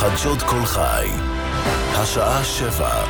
חדשות כל חי, השעה 7.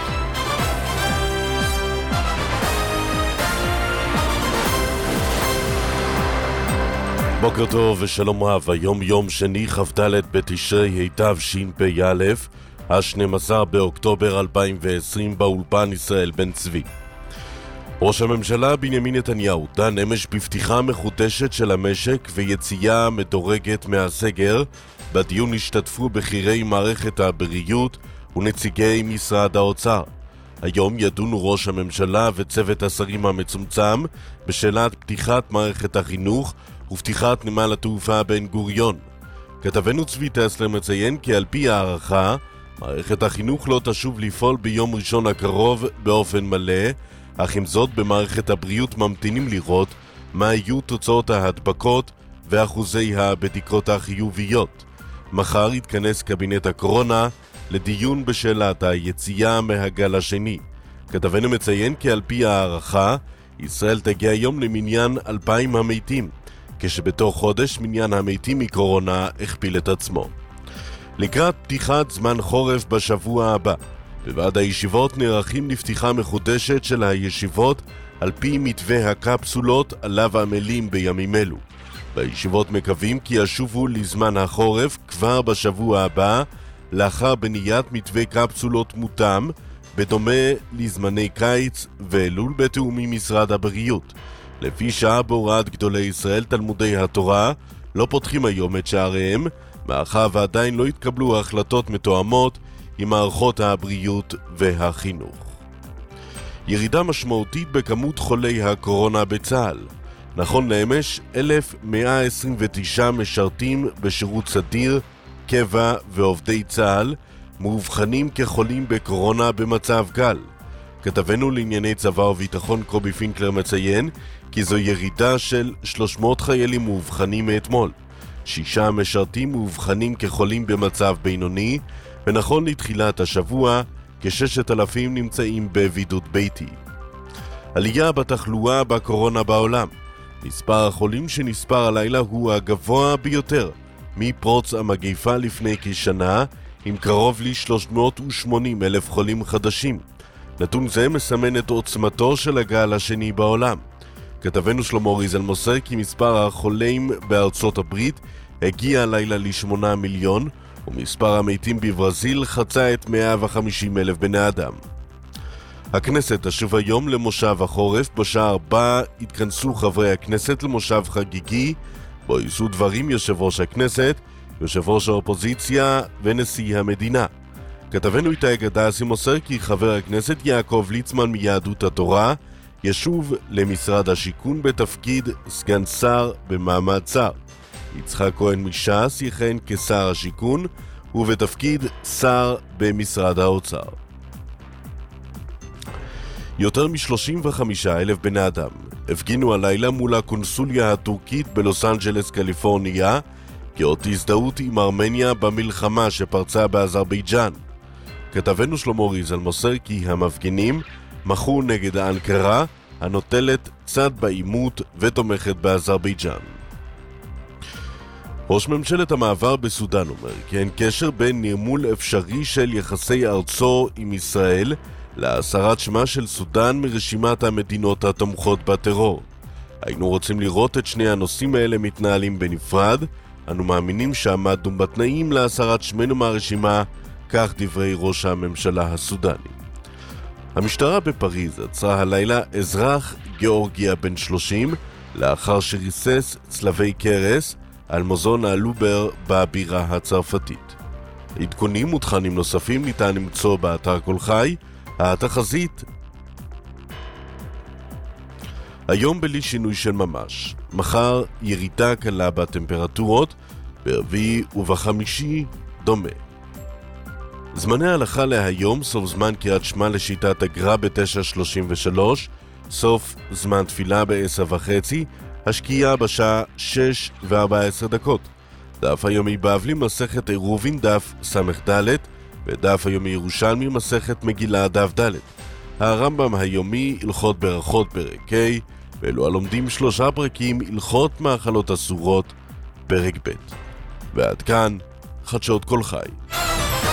בוקר טוב ושלום רב, היום יום שני כ"ד בתשרי התשפ"א, ה-12 באוקטובר 2020, באולפן ישראל בן צבי. ראש הממשלה בנימין נתניהו דן אמש בפתיחה מחודשת של המשק ויציאה מדורגת מהסגר. בדיון השתתפו בכירי מערכת הבריאות ונציגי משרד האוצר. היום ידונו ראש הממשלה וצוות השרים המצומצם בשאלת פתיחת מערכת החינוך ופתיחת נמל התעופה בן גוריון. כתבנו צבי טסלר מציין כי על פי הערכה, מערכת החינוך לא תשוב לפעול ביום ראשון הקרוב באופן מלא, אך עם זאת במערכת הבריאות ממתינים לראות מה יהיו תוצאות ההדבקות ואחוזי הבדיקות החיוביות. מחר יתכנס קבינט הקורונה לדיון בשאלת היציאה מהגל השני. כתבנו מציין כי על פי הערכה, ישראל תגיע היום למניין 2,000 המתים, כשבתוך חודש מניין המתים מקורונה הכפיל את עצמו. לקראת פתיחת זמן חורף בשבוע הבא, בוועד הישיבות נערכים לפתיחה מחודשת של הישיבות על פי מתווה הקפסולות עליו עמלים בימים אלו. בישיבות מקווים כי ישובו לזמן החורף כבר בשבוע הבא, לאחר בניית מתווה קפסולות מותאם, בדומה לזמני קיץ ואלול בתיאום עם משרד הבריאות. לפי שעה בהוראת גדולי ישראל, תלמודי התורה לא פותחים היום את שעריהם, מאחר ועדיין לא התקבלו החלטות מתואמות עם מערכות הבריאות והחינוך. ירידה משמעותית בכמות חולי הקורונה בצה"ל. נכון לאמש, 1,129 משרתים בשירות סדיר, קבע ועובדי צה"ל מאובחנים כחולים בקורונה במצב קל. כתבנו לענייני צבא וביטחון קובי פינקלר מציין כי זו ירידה של 300 חיילים מאובחנים מאתמול. 6 משרתים מאובחנים כחולים במצב בינוני, ונכון לתחילת השבוע, כ6,000 נמצאים בבידוד ביתי. עלייה בתחלואה בקורונה בעולם. מספר החולים שנספר הלילה הוא הגבוה ביותר מפרוץ המגיפה לפני כשנה, עם קרוב ל-380,000 חולים חדשים. נתון זה מסמן את עוצמתו של הגל השני בעולם. כתבנו שלמה ריזל מוסר כי מספר החולים בארצות הברית הגיע הלילה ל8 מיליון, ומספר המתים בברזיל חצה את 150,000 בני אדם. הכנסת תשוב היום למושב החורף. בשעה 4 התכנסו חברי הכנסת למושב חגיגי, בו יישאו דברים יושב ראש הכנסת, יושב ראש האופוזיציה ונשיא המדינה. כתבנו איתי גדסי מוסר כי חבר הכנסת יעקב ליצמן מיהדות התורה ישוב למשרד השיכון בתפקיד סגן שר במעמד שר. יצחק כהן מש"ס יכהן כשר השיכון ובתפקיד שר במשרד האוצר. יותר מ-35,000 בני אדם הפגינו הלילה מול הקונסוליה הטורקית בלוס אנג'לס, קליפורניה, כאות הזדהות עם ארמניה במלחמה שפרצה באזרבייג'אן. כתבנו שלמה ריזל מוסר כי המפגינים מחו נגד האנקרה הנוטלת צד בעימות ותומכת באזרבייג'אן. ראש ממשלת המעבר בסודן אומר כי אין קשר בין נרמול אפשרי של יחסי ארצו עם ישראל להסרת שמה של סודן מרשימת המדינות התומכות בטרור. היינו רוצים לראות את שני הנושאים האלה מתנהלים בנפרד. אנו מאמינים שעמדנו בתנאים להסרת שמנו מהרשימה, כך דברי ראש הממשלה הסודני. המשטרה בפריז עצרה הלילה אזרח גיאורגיה בן 30 לאחר שריסס צלבי קרס על מוזיאון הלובר בבירה הצרפתית. עדכונים ותכנים נוספים ניתן למצוא באתר כל חי. התחזית היום בלי שינוי של ממש. מחר ירידה קלה בטמפרטורות, ברביעי ובחמישי דומה. זמני ההלכה להיום: סוף זמן קריאת שמע לשיטת הגר"א ב-9:33, סוף זמן תפילה ב-10:30, השקיעה בשעה 6:14. דף היומי בבלי מסכת עירובין דף ס"ד, ודף היומי ירושלמי מסכת מגילה דף ד'. הרמב"ם היומי הלכות ברכות פרק ה', ואלו הלומדים 3 פרקים הלכות מאכלות אסורות פרק ב'. ועד כאן חדשות כל חי.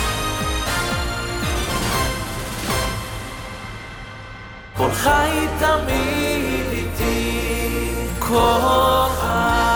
כל חי תמיד איתי, כל חי.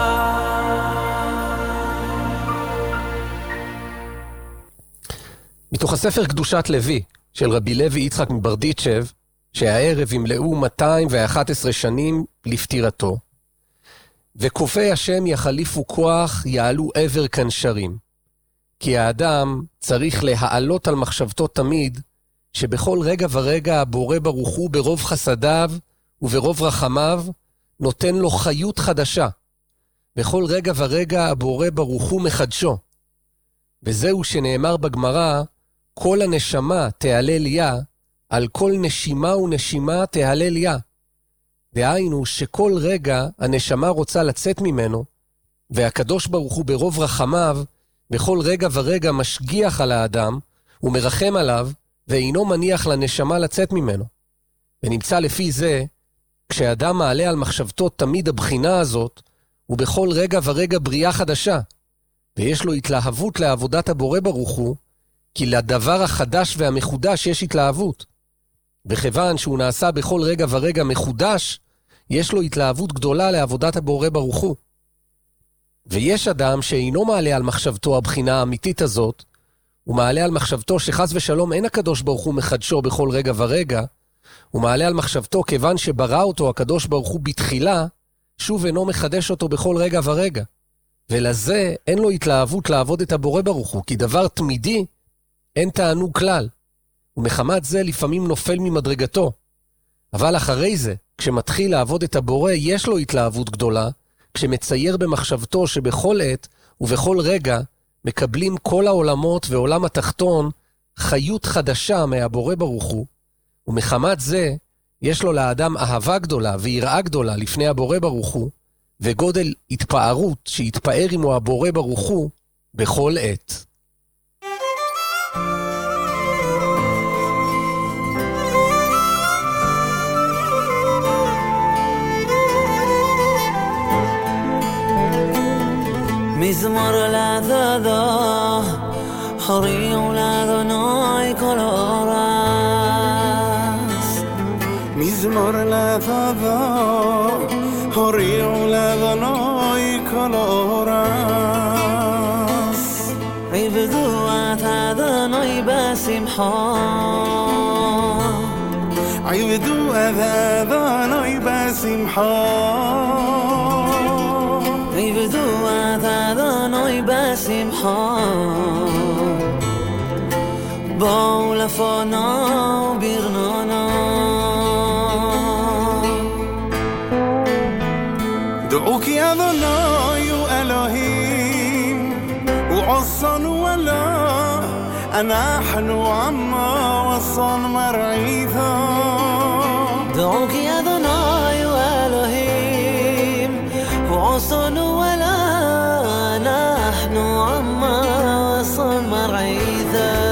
מתוך הספר קדושת לוי של רבי לוי יצחק מברדיצ'ב, שהערב ימלאו 211 שנים לפטירתו, וכופי השם יחליפו כוח, יעלו עבר כנשרים. כי האדם צריך להעלות על מחשבתו תמיד, שבכל רגע ורגע הבורא ברוך הוא ברוב חסדיו וברוב רחמיו, נותן לו חיות חדשה. בכל רגע ורגע הבורא ברוך הוא מחדשו. וזהו שנאמר בגמרא, כל הנשמה תהלל יה, על כל נשימה ונשימה תהלל יה. דהיינו שכל רגע הנשמה רוצה לצאת ממנו, והקדוש ברוך הוא ברוב רחמיו, בכל רגע ורגע משגיח על האדם, ומרחם עליו, ואינו מניח לנשמה לצאת ממנו. ונמצא לפי זה, כשאדם מעלה על מחשבתו תמיד הבחינה הזאת, הוא בכל רגע ורגע בריאה חדשה, ויש לו התלהבות לעבודת הבורא ברוך הוא, כי לדבר החדש והמחודש יש התלהבות. וכיוון שהוא נעשה בכל רגע ורגע מחודש, יש לו התלהבות גדולה לעבודת הבורא ברוך הוא. ויש אדם שאינו מעלה על מחשבתו הבחינה האמיתית הזאת, הוא מעלה על מחשבתו שחס ושלום אין הקדוש ברוך הוא מחדשו בכל רגע ורגע, הוא מעלה על מחשבתו כיוון שברא אותו הקדוש ברוך הוא בתחילה, שוב אינו מחדש אותו בכל רגע ורגע. ולזה אין לו התלהבות לעבוד את הבורא ברוך הוא, כי דבר תמידי אין תענוג כלל. ומחמת זה לפעמים נופל ממדרגתו. אבל אחרי זה, כשמתחיל לעבוד את הבורא, יש לו התלהבות גדולה, כשמצייר במחשבתו שבכל עת ובכל רגע מקבלים כל העולמות ועולם התחתון חיות חדשה מהבורא ברוך הוא, ומחמת זה יש לו לאדם אהבה גדולה ויראה גדולה לפני הבורא ברוך הוא, וגודל התפארות שיתפאר עמו הבורא ברוך הוא בכל עת. מזמור לתודה, הוריעו לאדוני כל אורס. מזמור לתודה, הוריעו לאדוני כל אורס. עבדו את אדוני בשמחה, עבדו את אדוני בשמחה. עבדו את אדוני בשמחה, בואו לפונו ברנונו. דעו כי אדוני הוא אלוהים, הוא עושנו אלוה, אנחנו עמו וסון מרעיתו. דעו כי אדוני הוא אלוהים, הוא עושנו אלוה, אנחנו עמו וסון מרעיתו.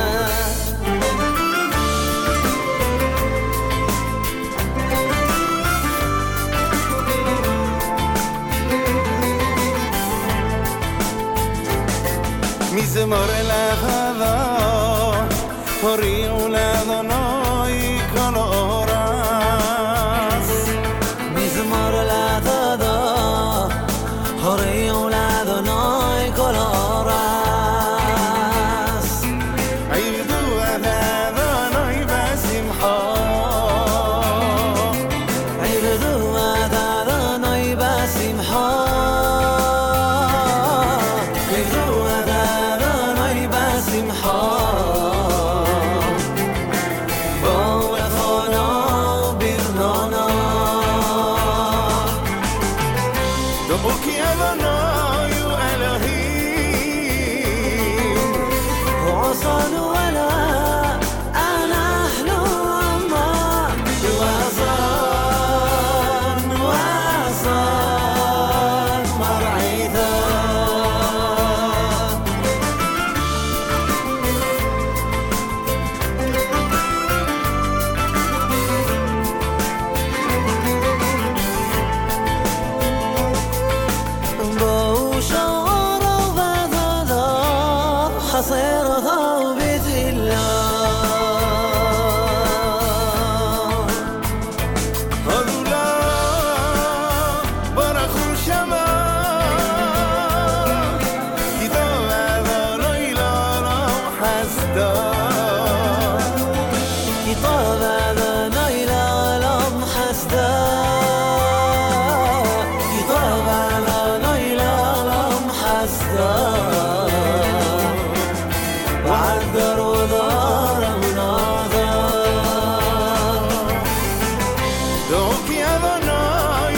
מזמור לתודה, הוריעו לאדוני כל אורס. מזמור לתודה, הוריעו לאדוני כל אורס. עבדו את אדוני בשמחה, עבדו את אדוני בשמחה. وحده كتاب أذنا إلى عالم حسدا كتاب أذنا إلى عالم حسدا وعذر وضار وناظر دوك يا ضناي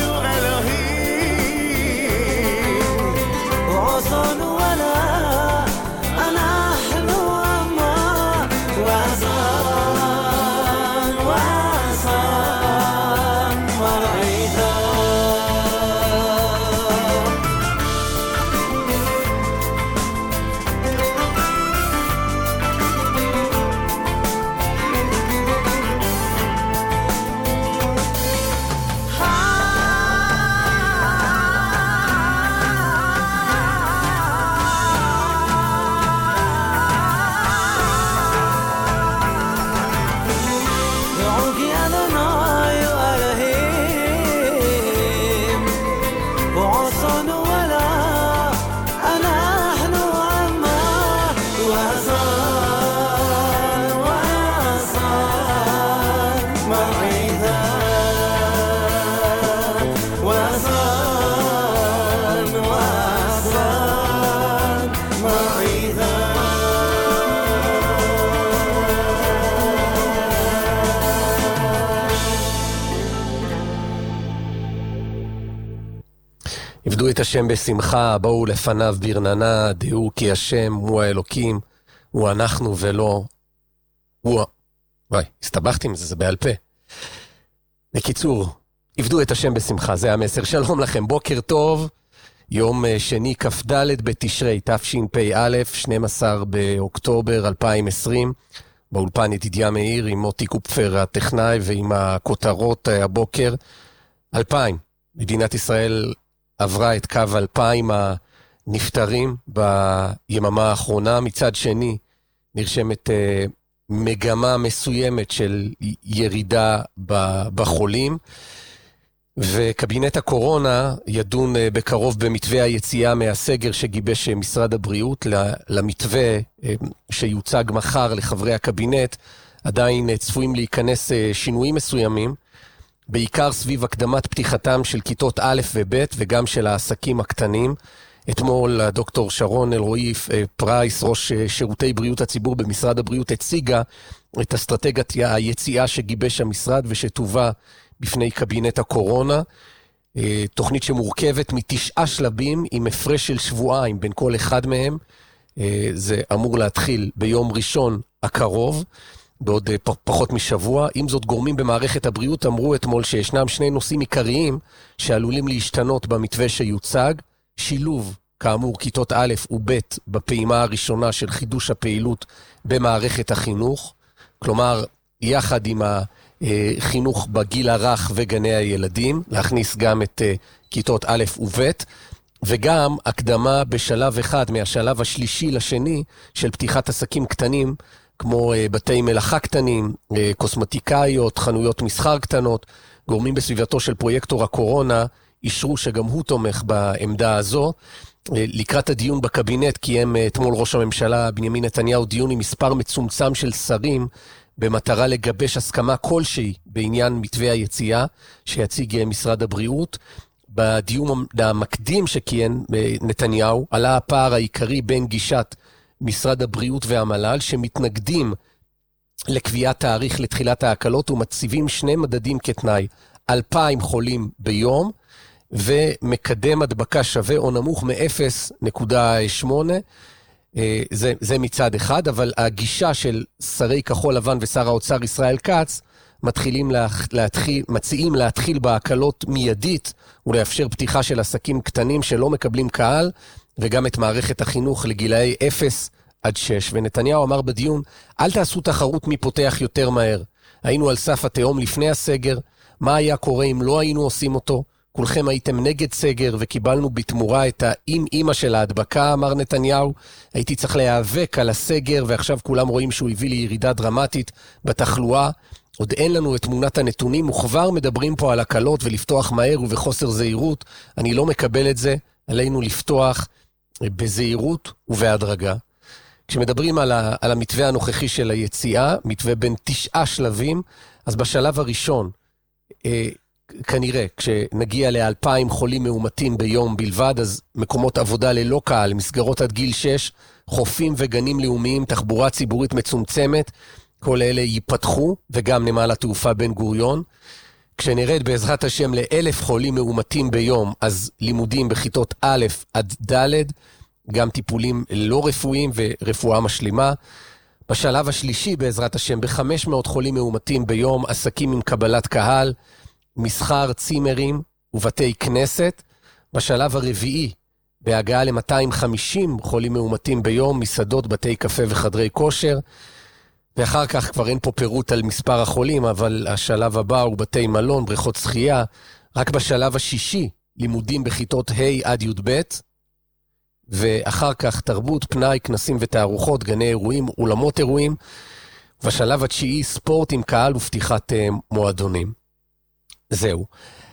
وإلهيم وعصان ولا أنا أحلو أما وعصان وعصان مرعيدا دعوك يا ذناي وألهيم وعصان ولا أنا أحلو أما وعصان وعصان مرعيدا وعصان وعصان مرعيدا עבדו את השם בשמחה, בואו לפניו ברננה, דעו כי השם הוא האלוקים, הוא אנחנו ולא הוא... הסתבכתי עם זה, זה בעל פה. בקיצור, עבדו את השם בשמחה, זה המסר. שלום לכם, בוקר טוב, יום שני כ"ד בתשרי תשפ"א, 12 באוקטובר 2020, באולפן ידידיה מאיר עם מוטי קופפר הטכנאי ועם הכותרות הבוקר. 2000, מדינת ישראל עברה את קו 2,000 הנפטרים ביממה האחרונה. מצד שני, נרשמת מגמה מסוימת של ירידה בחולים, וקבינט הקורונה ידון בקרוב במתווה היציאה מהסגר שגיבש משרד הבריאות. למתווה שיוצג מחר לחברי הקבינט עדיין צפויים להיכנס שינויים מסוימים, בעיקר סביב הקדמת פתיחתם של כיתות א' וב' וגם של העסקים הקטנים. אתמול הדוקטור שרון אלרועי פרייס, ראש שירותי בריאות הציבור במשרד הבריאות, הציגה את אסטרטגיית היציאה שגיבש המשרד ושתובא בפני קבינט הקורונה. תוכנית שמורכבת מ9 שלבים עם הפרש של שבועיים בין כל אחד מהם. זה אמור להתחיל ביום ראשון הקרוב, בעוד פחות משבוע. עם זאת, גורמים במערכת הבריאות אמרו אתמול שישנם 2 נושאים עיקריים שעלולים להשתנות במתווה שיוצג. שילוב, כאמור, כיתות א' וב' בפעימה הראשונה של חידוש הפעילות במערכת החינוך, כלומר, יחד עם החינוך בגיל הרך וגני הילדים, להכניס גם את כיתות א' וב', וגם הקדמה בשלב אחד מהשלב השלישי לשני של פתיחת עסקים קטנים, כמו בתי מלאכה קטנים, קוסמטיקאיות, חנויות מסחר קטנות. גורמים בסביבתו של פרויקטור הקורונה אישרו שגם הוא תומך בעמדה הזו. לקראת הדיון בקבינט קיים אתמול ראש הממשלה בנימין נתניהו דיון עם מספר מצומצם של שרים, במטרה לגבש הסכמה כלשהי בעניין מתווה היציאה שיציג משרד הבריאות. בדיון המקדים שקיים נתניהו עלה הפער העיקרי בין גישת משרד הבריאות והמל"ל, שמתנגדים לקביעת תאריך לתחילת ההקלות ומציבים 2 מדדים כתנאי: 2,000 חולים ביום ומקדם הדבקה שווה או נמוך מ-0.8. זה מצד אחד, אבל הגישה של שרי כחול לבן ושר האוצר ישראל כץ מציעים להתחיל בהקלות מיידית ולאפשר פתיחה של עסקים קטנים שלא מקבלים קהל, וגם את מערכת החינוך לגילאי 0 עד 6. ונתניהו אמר בדיון, אל תעשו תחרות מי פותח יותר מהר. היינו על סף התהום לפני הסגר, מה היה קורה אם לא היינו עושים אותו? כולכם הייתם נגד סגר וקיבלנו בתמורה את האמא של ההדבקה, אמר נתניהו. הייתי צריך להיאבק על הסגר ועכשיו כולם רואים שהוא הביא לירידה דרמטית בתחלואה. עוד אין לנו את תמונת הנתונים, וכבר מדברים פה על הקלות ולפתוח מהר ובחוסר זהירות. אני לא מקבל את זה, עלינו לפתוח בזהירות ובהדרגה. כשמדברים על המתווה הנוכחי של היציאה, מתווה בין 9 שלבים, אז בשלב הראשון, כנראה, כשנגיע ל-2,000 חולים מאומתים ביום בלבד, אז מקומות עבודה ללא קהל, מסגרות עד גיל 6, חופים וגנים לאומיים, תחבורה ציבורית מצומצמת, כל אלה ייפתחו, וגם נמל התעופה בן גוריון. כשנרד בעזרת השם ל1,000 חולים מאומתים ביום, אז לימודים בכיתות א' עד ד', גם טיפולים לא רפואיים ורפואה משלימה. בשלב השלישי בעזרת השם, ב500 חולים מאומתים ביום, עסקים עם קבלת קהל, מסחר, צימרים ובתי כנסת. בשלב הרביעי, בהגעה ל250 חולים מאומתים ביום, מסעדות, בתי קפה וחדרי כושר. ואחר כך כבר אין פה פירוט על מספר החולים, אבל השלב הבא הוא בתי מלון, בריכות שחייה. רק בשלב השישי, לימודים בכיתות ה' עד י"ב, ואחר כך תרבות, פנאי, כנסים ותערוכות, גני אירועים, אולמות אירועים. בשלב התשיעי, ספורט עם קהל ופתיחת מועדונים. זהו.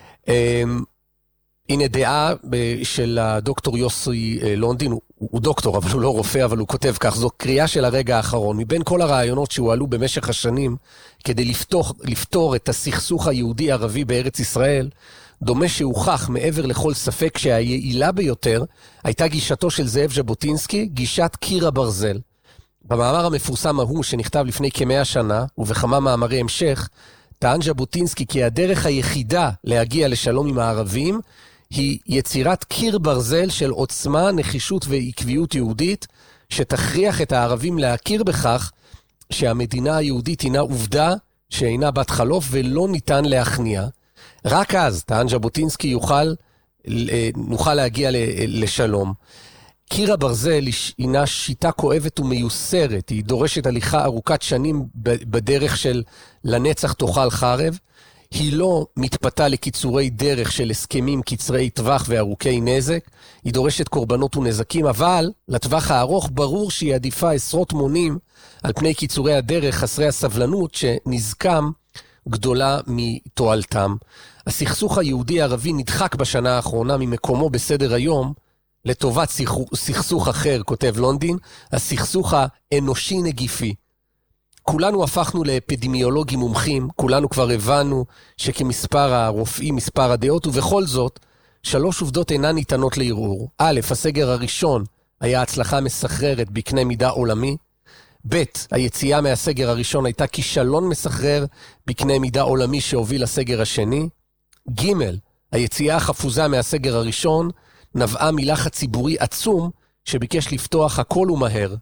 הנה דעה של הדוקטור יוסי לונדין, הוא דוקטור, אבל הוא לא רופא, אבל הוא כותב כך, זו קריאה של הרגע האחרון, מבין כל הרעיונות שהועלו במשך השנים, כדי לפתור את הסכסוך היהודי-ערבי בארץ ישראל, דומה שהוכח מעבר לכל ספק שהיעילה ביותר, הייתה גישתו של זאב ז'בוטינסקי, גישת קיר הברזל. במאמר המפורסם ההוא שנכתב לפני כ100 שנה, ובכמה מאמרי המשך, טען ז'בוטינסקי כי הדרך היחידה להגיע לשלום עם הערבים, היא יצירת קיר ברזל של עוצמה, נחישות ועקביות יהודית, שתכריח את הערבים להכיר בכך שהמדינה היהודית הינה עובדה שאינה בת חלוף ולא ניתן להכניע. רק אז, טען ז'בוטינסקי, נוכל להגיע לשלום. קיר הברזל הינה שיטה כואבת ומיוסרת, היא דורשת הליכה ארוכת שנים בדרך של לנצח תאכל חרב, היא לא מתפתה לקיצורי דרך של הסכמים קצרי טווח וארוכי נזק, היא דורשת קורבנות ונזקים, אבל לטווח הארוך ברור שהיא עדיפה עשרות מונים על פני קיצורי הדרך חסרי הסבלנות שנזקם גדולה מתועלתם. הסכסוך היהודי-ערבי נדחק בשנה האחרונה ממקומו בסדר היום לטובת סכסוך אחר, כותב לונדין, הסכסוך האנושי נגיפי. כולנו הפכנו לאפידמיולוגים מומחים, כולנו כבר הבנו שכמספר הרופאים, מספר הדעות, ובכל זאת, 3 עובדות אינן ניתנות לערעור. א', הסגר הראשון היה הצלחה מסחררת בקנה מידה עולמי. ב', היציאה מהסגר הראשון הייתה כישלון מסחרר בקנה מידה עולמי שהוביל לסגר השני. ג', היציאה החפוזה מהסגר הראשון נבעה מלחץ ציבורי עצום שביקש לפתוח הכל ומהר.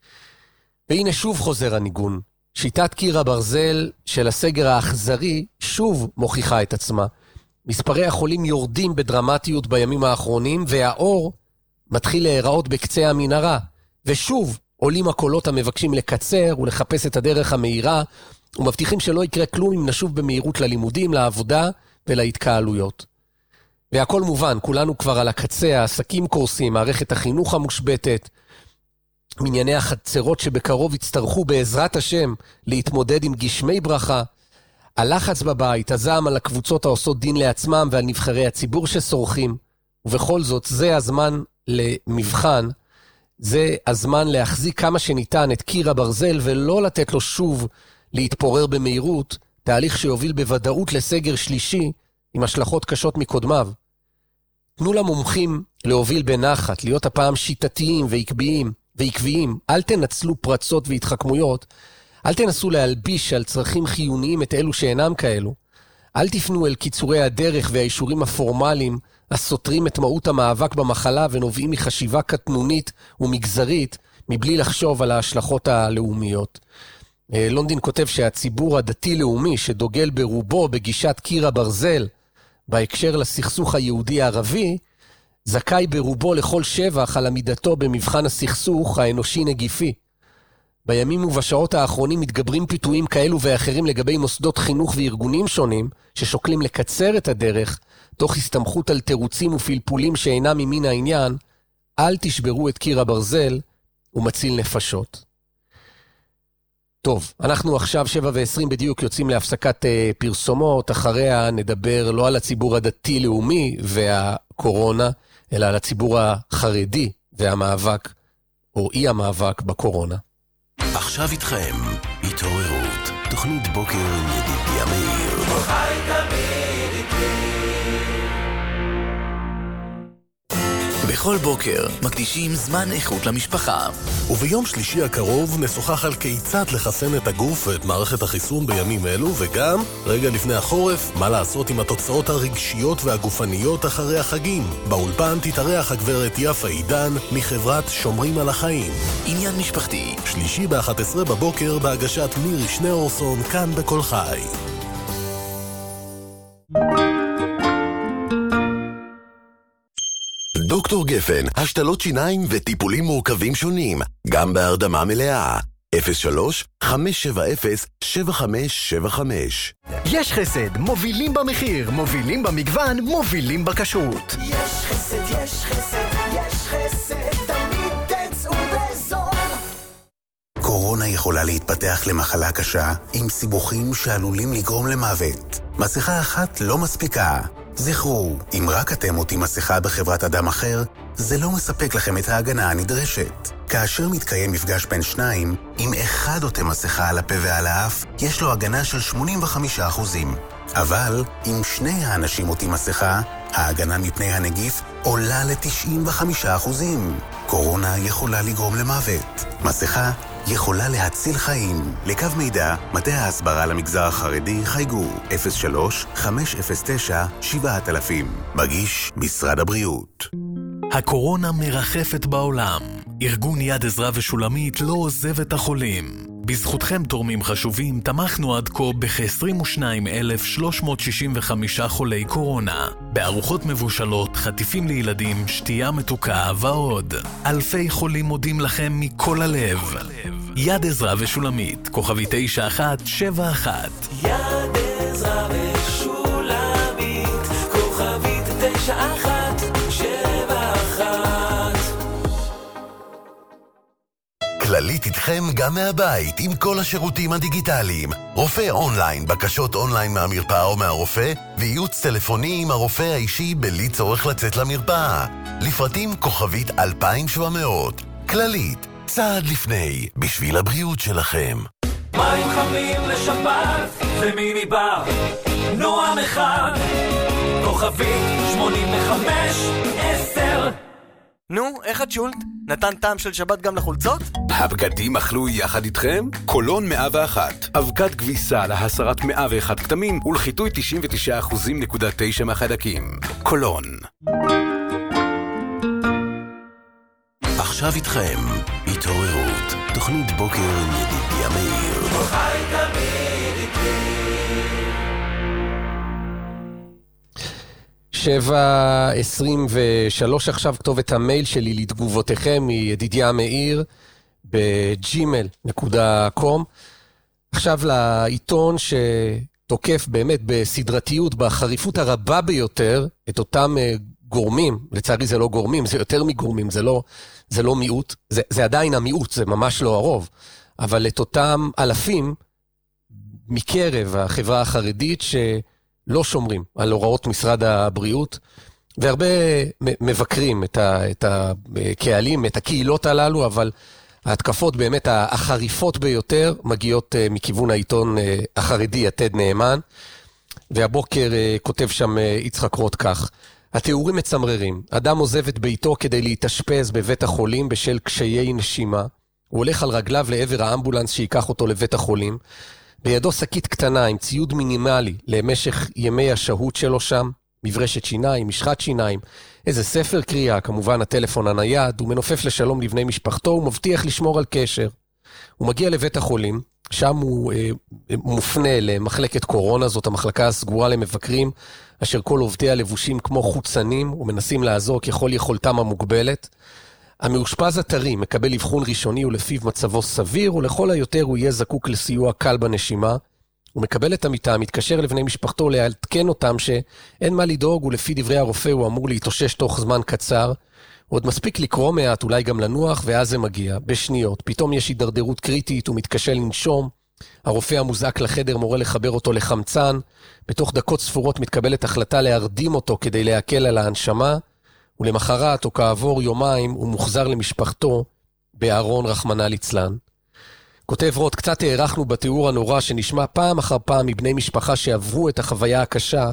והנה שוב חוזר הניגון. שיטת קיר הברזל של הסגר האכזרי שוב מוכיחה את עצמה. מספרי החולים יורדים בדרמטיות בימים האחרונים, והאור מתחיל להיראות בקצה המנהרה. ושוב עולים הקולות המבקשים לקצר ולחפש את הדרך המהירה, ומבטיחים שלא יקרה כלום אם נשוב במהירות ללימודים, לעבודה ולהתקהלויות. והכל מובן, כולנו כבר על הקצה, העסקים קורסים, מערכת החינוך המושבתת, מנייני החצרות שבקרוב יצטרכו בעזרת השם להתמודד עם גשמי ברכה, הלחץ בבית, הזעם על הקבוצות העושות דין לעצמם ועל נבחרי הציבור ששורכים, ובכל זאת זה הזמן למבחן, זה הזמן להחזיק כמה שניתן את קיר הברזל ולא לתת לו שוב להתפורר במהירות, תהליך שיוביל בוודאות לסגר שלישי עם השלכות קשות מקודמיו. תנו למומחים להוביל בנחת, להיות הפעם שיטתיים ועקביים, אל תנצלו פרצות והתחכמויות, אל תנסו להלביש על צרכים חיוניים את אלו שאינם כאלו, אל תפנו אל קיצורי הדרך והאישורים הפורמליים הסותרים את מהות המאבק במחלה ונובעים מחשיבה קטנונית ומגזרית מבלי לחשוב על ההשלכות הלאומיות. לונדין כותב שהציבור הדתי-לאומי שדוגל ברובו בגישת קיר הברזל בהקשר לסכסוך היהודי-ערבי, זכאי ברובו לכל שבח על עמידתו במבחן הסכסוך האנושי נגיפי. בימים ובשעות האחרונים מתגברים פיתויים כאלו ואחרים לגבי מוסדות חינוך וארגונים שונים ששוקלים לקצר את הדרך תוך הסתמכות על תירוצים ופלפולים שאינם ממין העניין. אל תשברו את קיר הברזל ומציל נפשות. טוב, אנחנו עכשיו 7:20 בדיוק יוצאים להפסקת פרסומות, אחריה נדבר לא על הציבור הדתי-לאומי והקורונה, אלא על הציבור החרדי והמאבק או אי המאבק בקורונה. עכשיו איתכם, התעוררות, תוכנית בוקר עם ידידיה מאיר. חי תמיד איתי. בכל בוקר מקדישים זמן איכות למשפחה. וביום שלישי הקרוב נשוחח על כיצד לחסן את הגוף ואת מערכת החיסון בימים אלו, וגם, רגע לפני החורף, מה לעשות עם התוצאות הרגשיות והגופניות אחרי החגים. באולפן תתארח הגברת יפה עידן מחברת שומרים על החיים. עניין משפחתי. שלישי ב-11 בבוקר בהגשת מירי שניאורסון, כאן בכל חי. דוקטור גפן, השתלות שיניים וטיפולים מורכבים שונים, גם בהרדמה מלאה. 03-570-7575. יש חסד, מובילים במחיר, מובילים במגוון, מובילים בכשרות. יש חסד, יש חסד, יש חסד, תמיד תצאו בזול. קורונה יכולה להתפתח למחלה קשה עם סיבוכים שעלולים לגרום למוות. מסכה אחת לא מספיקה. זכרו, אם רק אתם עוטים מסכה בחברת אדם אחר, זה לא מספק לכם את ההגנה הנדרשת. כאשר מתקיים מפגש בין שניים, אם אחד עוטה מסכה על הפה ועל האף, יש לו הגנה של 85%. אבל אם שני האנשים עוטים מסכה, ההגנה מפני הנגיף עולה ל-95%. קורונה יכולה לגרום למוות. מסכה יכולה להציל חיים. לקו מידע, מטה ההסברה למגזר החרדי, חייגו 03-509-7000. מגיש משרד הבריאות. הקורונה מרחפת בעולם. ארגון יד עזרא ושולמית לא עוזב את החולים. בזכותכם תורמים חשובים תמכנו עד כה בכ-22,365 חולי קורונה. בארוחות מבושלות, חטיפים לילדים, שתייה מתוקה ועוד. אלפי חולים מודים לכם מכל הלב. יד עזרא ושולמית, כוכבי 9171. יד עזרא ושולמית, כוכבית 9171. כללית איתכם גם מהבית עם כל השירותים הדיגיטליים. רופא אונליין, בקשות אונליין מהמרפאה או מהרופא, וייעוץ טלפוני עם הרופא האישי בלי צורך לצאת למרפאה. לפרטים כוכבית 2700. כללית, צעד לפני, בשביל הבריאות שלכם. מים חמים לשבת ומיני בר, נועם אחד, כוכבית 8510. נו, איך הצ'ולט? נתן טעם של שבת גם לחולצות? הבגדים אכלו יחד איתכם? קולון 101. אבקת כביסה להסרת 101 כתמים ולחיטוי 99.9% מהחיידקים. קולון. עכשיו איתכם, התעוררות, תוכנית בוקר עם ידידיה מאיר. חי תמיד איתי. 7:23 עכשיו, כתובת המייל שלי לתגובותיכם מידידיה מאיר ב@gmail.com. עכשיו לעיתון שתוקף באמת בסדרתיות, בחריפות הרבה ביותר, את אותם גורמים, לצערי זה לא גורמים, זה יותר מגורמים, זה לא מיעוט, זה עדיין המיעוט, זה ממש לא הרוב, אבל את אותם אלפים מקרב החברה החרדית שלא שומרים על הוראות משרד הבריאות, והרבה מבקרים את הקהלים, את הקהילות הללו, אבל ההתקפות באמת החריפות ביותר מגיעות מכיוון העיתון החרדי יתד נאמן, והבוקר כותב שם יצחק רוט כך: התיאורים מצמררים. אדם עוזב את ביתו כדי להתאשפז בבית החולים בשל קשיי נשימה. הוא הולך על רגליו לעבר האמבולנס שיקח אותו לבית החולים. בידו שקית קטנה עם ציוד מינימלי למשך ימי השהות שלו שם. מברשת שיניים, משחת שיניים, איזה ספר קריאה, כמובן הטלפון הנייד. הוא מנופף לשלום לבני משפחתו, הוא מבטיח לשמור על קשר. הוא מגיע לבית החולים, שם הוא מופנה למחלקת קורונה, זאת המחלקה הסגורה למבקרים, אשר כל עובדיה לבושים כמו חוצנים, ומנסים לעזור ככל יכולתם המוגבלת. המאושפז הטרי מקבל אבחון ראשוני ולפיו מצבו סביר, ולכל היותר הוא יהיה זקוק לסיוע קל בנשימה. הוא מקבל את המיטה, מתקשר לבני משפחתו לעדכן אותם שאין מה לדאוג, ולפי דברי הרופא הוא אמור להתאושש תוך זמן קצר. עוד מספיק לקרוא מעט, אולי גם לנוח, ואז זה מגיע, בשניות. פתאום יש הידרדרות קריטית, הוא מתקשה לנשום. הרופא המוזק לחדר מורה לחבר אותו לחמצן. בתוך דקות ספורות מתקבלת החלטה להרדים אותו כדי להקל על ההנשמה, ולמחרת או כעבור יומיים הוא מוחזר למשפחתו בארון רחמנא ליצלן. כותב רוט, קצת הערכנו בתיאור הנורא שנשמע פעם אחר פעם מבני משפחה שעברו את החוויה הקשה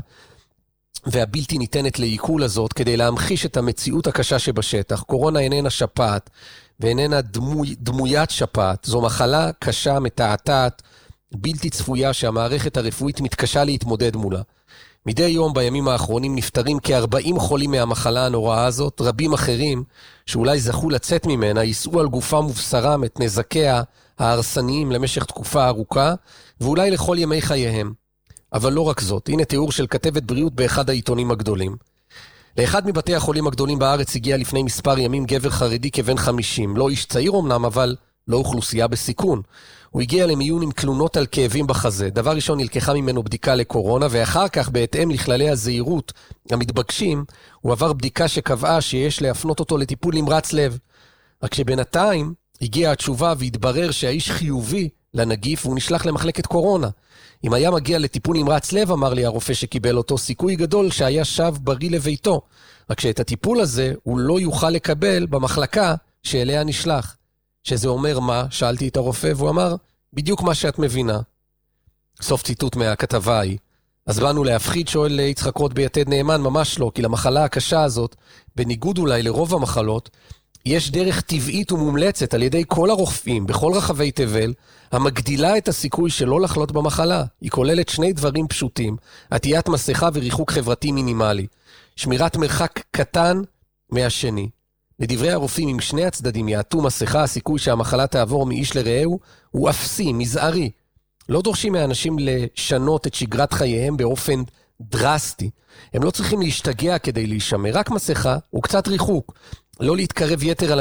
והבלתי ניתנת לעיכול הזאת, כדי להמחיש את המציאות הקשה שבשטח. קורונה איננה שפעת ואיננה דמוית שפעת. זו מחלה קשה, מתעתעת, בלתי צפויה שהמערכת הרפואית מתקשה להתמודד מולה. מדי יום בימים האחרונים נפטרים כ-40 חולים מהמחלה הנוראה הזאת. רבים אחרים שאולי זכו לצאת ממנה יישאו על גופם ובשרם את נזקיה ההרסניים למשך תקופה ארוכה, ואולי לכל ימי חייהם. אבל לא רק זאת, הנה תיאור של כתבת בריאות באחד העיתונים הגדולים. לאחד מבתי החולים הגדולים בארץ הגיע לפני מספר ימים גבר חרדי כבן 50, לא איש צעיר אמנם, אבל לא אוכלוסייה בסיכון. הוא הגיע למיון עם תלונות על כאבים בחזה. דבר ראשון נלקחה ממנו בדיקה לקורונה, ואחר כך בהתאם לכללי הזהירות המתבקשים, הוא עבר בדיקה שקבעה שיש להפנות אותו לטיפול נמרץ לב. רק שבינתיים הגיעה התשובה והתברר שהאיש חיובי לנגיף והוא נשלח למחלקת קורונה. אם היה מגיע לטיפול נמרץ לב, אמר לי הרופא שקיבל אותו, סיכוי גדול שהיה שב בריא לביתו. רק שאת הטיפול הזה הוא לא יוכל לקבל במחלקה שאליה נשלח. שזה אומר מה? שאלתי את הרופא והוא אמר, בדיוק מה שאת מבינה. סוף ציטוט מהכתבה ההיא. אז באנו להפחיד, שואל יצחק רוט ביתד נאמן, ממש לא, כי למחלה הקשה הזאת, בניגוד אולי לרוב המחלות, יש דרך טבעית ומומלצת על ידי כל הרופאים בכל רחבי תבל, המגדילה את הסיכוי שלא לחלות במחלה. היא כוללת שני דברים פשוטים, עטיית מסכה וריחוק חברתי מינימלי. שמירת מרחק קטן מהשני. לדברי הרופאים, אם שני הצדדים יעטו מסכה, הסיכוי שהמחלה תעבור מאיש לרעהו הוא אפסי, מזערי. לא דורשים מהאנשים לשנות את שגרת חייהם באופן דרסטי. הם לא צריכים להשתגע כדי להישמר, רק מסכה וקצת ריחוק. לא להתקרב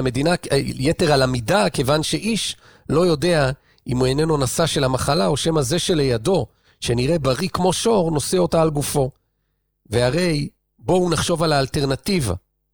יתר על המידה, כיוון שאיש לא יודע אם הוא איננו נשא של המחלה, או שמא זה שלידו, שנראה בריא כמו שור, נושא אותה על גופו. והרי בואו נחשוב על האלטרנטיבה.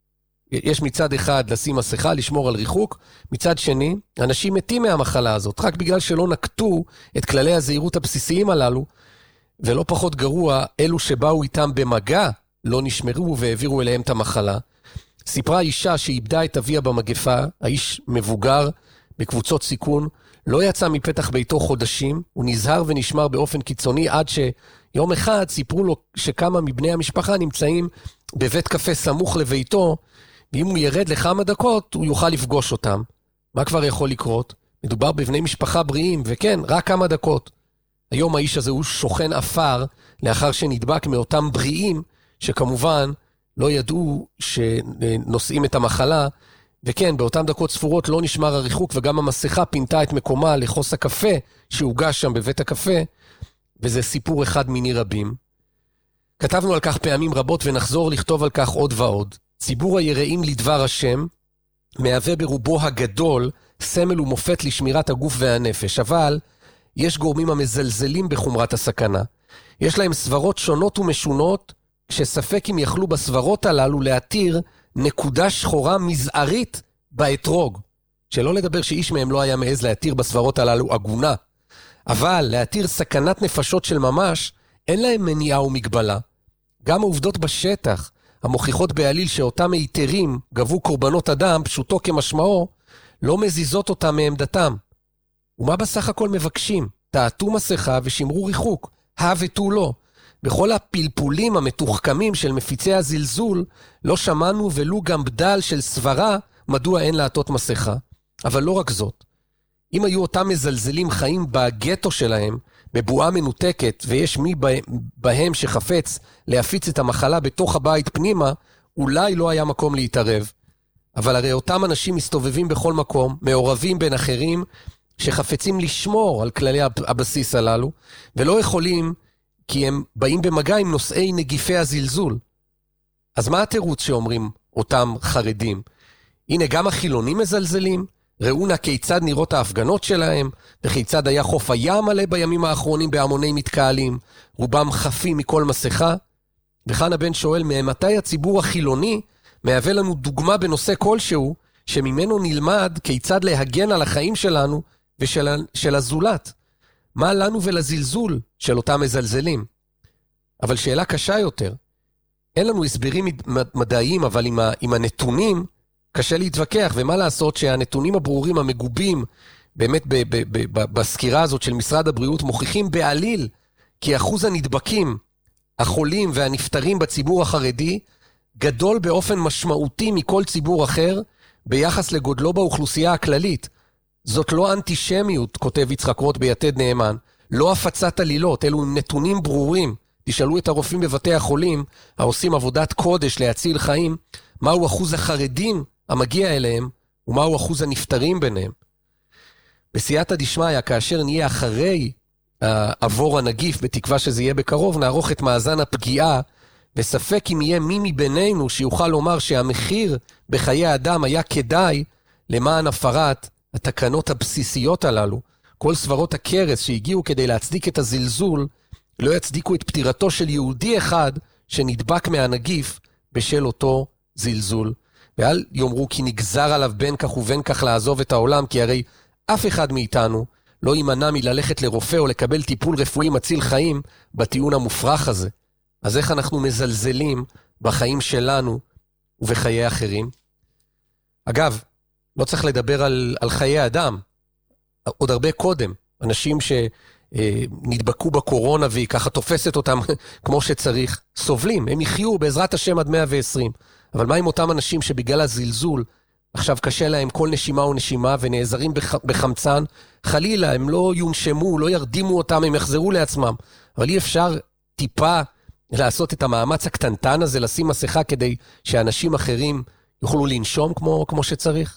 יש מצד אחד לשים מסכה, לשמור על ריחוק, מצד שני, אנשים מתים מהמחלה הזאת, רק בגלל שלא נקטו את כללי הזהירות הבסיסיים הללו, ולא פחות גרוע, אלו שבאו איתם במגע, לא נשמרו והעבירו אליהם את המחלה. סיפרה אישה שאיבדה את אביה במגפה, האיש מבוגר, בקבוצות סיכון, לא יצא מפתח ביתו חודשים, הוא נזהר ונשמר באופן קיצוני, עד שיום אחד סיפרו לו שכמה מבני המשפחה נמצאים בבית קפה סמוך לביתו, ואם הוא ירד לכמה דקות, הוא יוכל לפגוש אותם. מה כבר יכול לקרות? מדובר בבני משפחה בריאים, וכן, רק כמה דקות. היום האיש הזה הוא שוכן אפר, לאחר שנדבק מאותם בריאים, שכמובן לא ידעו שנושאים את המחלה, וכן, באותם דקות ספורות לא נשמר הריחוק, וגם המסכה פינתה את מקומה לחוס הקפה שהוגש שם בבית הקפה, וזה סיפור אחד מיני רבים. כתבנו על כך פעמים רבות ונחזור לכתוב על כך עוד ועוד. ציבור היראים לדבר השם מהווה ברובו הגדול סמל ומופת לשמירת הגוף והנפש, אבל יש גורמים המזלזלים בחומרת הסכנה. יש להם סברות שונות ומשונות, שספק אם יכלו בסברות הללו להתיר נקודה שחורה מזערית באתרוג. שלא לדבר שאיש מהם לא היה מעז להתיר בסברות הללו אגונה. אבל להתיר סכנת נפשות של ממש, אין להם מניעה ומגבלה. גם העובדות בשטח, המוכיחות בעליל שאותם היתרים גבו קורבנות אדם, פשוטו כמשמעו, לא מזיזות אותם מעמדתם. ומה בסך הכל מבקשים? תעטו מסכה ושמרו ריחוק, ותו לא. בכל הפלפולים המתוחכמים של מפיצי הזלזול, לא שמענו ולו גם בדל של סברה מדוע אין לעטות מסכה. אבל לא רק זאת. אם היו אותם מזלזלים חיים בגטו שלהם, בבועה מנותקת, ויש מי בהם שחפץ להפיץ את המחלה בתוך הבית פנימה, אולי לא היה מקום להתערב. אבל הרי אותם אנשים מסתובבים בכל מקום, מעורבים בין אחרים, שחפצים לשמור על כללי הבסיס הללו, ולא יכולים, כי הם באים במגע עם נושאי נגיפי הזלזול. אז מה התירוץ שאומרים אותם חרדים? הנה גם החילונים מזלזלים, ראו נא כיצד נראות ההפגנות שלהם, וכיצד היה חוף הים מלא בימים האחרונים בהמוני מתקהלים, רובם חפים מכל מסכה. וכאן הבן שואל, ממתי הציבור החילוני מהווה לנו דוגמה בנושא כלשהו, שממנו נלמד כיצד להגן על החיים שלנו ושל הזולת. מה לנו ולזלזול של אותם מזלזלים? אבל שאלה קשה יותר, אין לנו הסברים מדעיים, אבל עם הנתונים, קשה להתווכח, ומה לעשות שהנתונים הברורים המגובים באמת בסקירה הזאת של משרד הבריאות מוכיחים בעליל כי אחוז הנדבקים, החולים והנפטרים בציבור החרדי גדול באופן משמעותי מכל ציבור אחר ביחס לגודלו באוכלוסייה הכללית. זאת לא אנטישמיות, כותב יצחק רוט ביתד נאמן, לא הפצת עלילות, אלו נתונים ברורים. תשאלו את הרופאים בבתי החולים, העושים עבודת קודש להציל חיים, מהו אחוז החרדים המגיע אליהם, ומהו אחוז הנפטרים ביניהם. בסייעתא דשמיא, כאשר נהיה אחרי עבור הנגיף, בתקווה שזה יהיה בקרוב, נערוך את מאזן הפגיעה, וספק אם יהיה מי מבינינו שיוכל לומר שהמחיר בחיי אדם היה כדאי למען הפרת התקנות הבסיסיות הללו. כל סברות הקרס שהגיעו כדי להצדיק את הזלזול, לא יצדיקו את פטירתו של יהודי אחד שנדבק מהנגיף בשל אותו זלזול. ואל יאמרו כי נגזר עליו בין כך ובין כך לעזוב את העולם, כי הרי אף אחד מאיתנו לא יימנע מללכת לרופא או לקבל טיפול רפואי מציל חיים בטיעון המופרך הזה. אז איך אנחנו מזלזלים בחיים שלנו ובחיי אחרים? אגב, לא צריך לדבר על חיי אדם. עוד הרבה קודם, אנשים שנדבקו בקורונה והיא ככה תופסת אותם כמו שצריך, סובלים, הם יחיו בעזרת השם עד 120. אבל מה עם אותם אנשים שבגלל הזלזול, עכשיו קשה להם כל נשימה ונשימה ונעזרים בחמצן, חלילה, הם לא יונשמו, לא ירדימו אותם, הם יחזרו לעצמם. אבל אי אפשר טיפה לעשות את המאמץ הקטנטן הזה, לשים מסכה כדי שאנשים אחרים יוכלו לנשום כמו שצריך.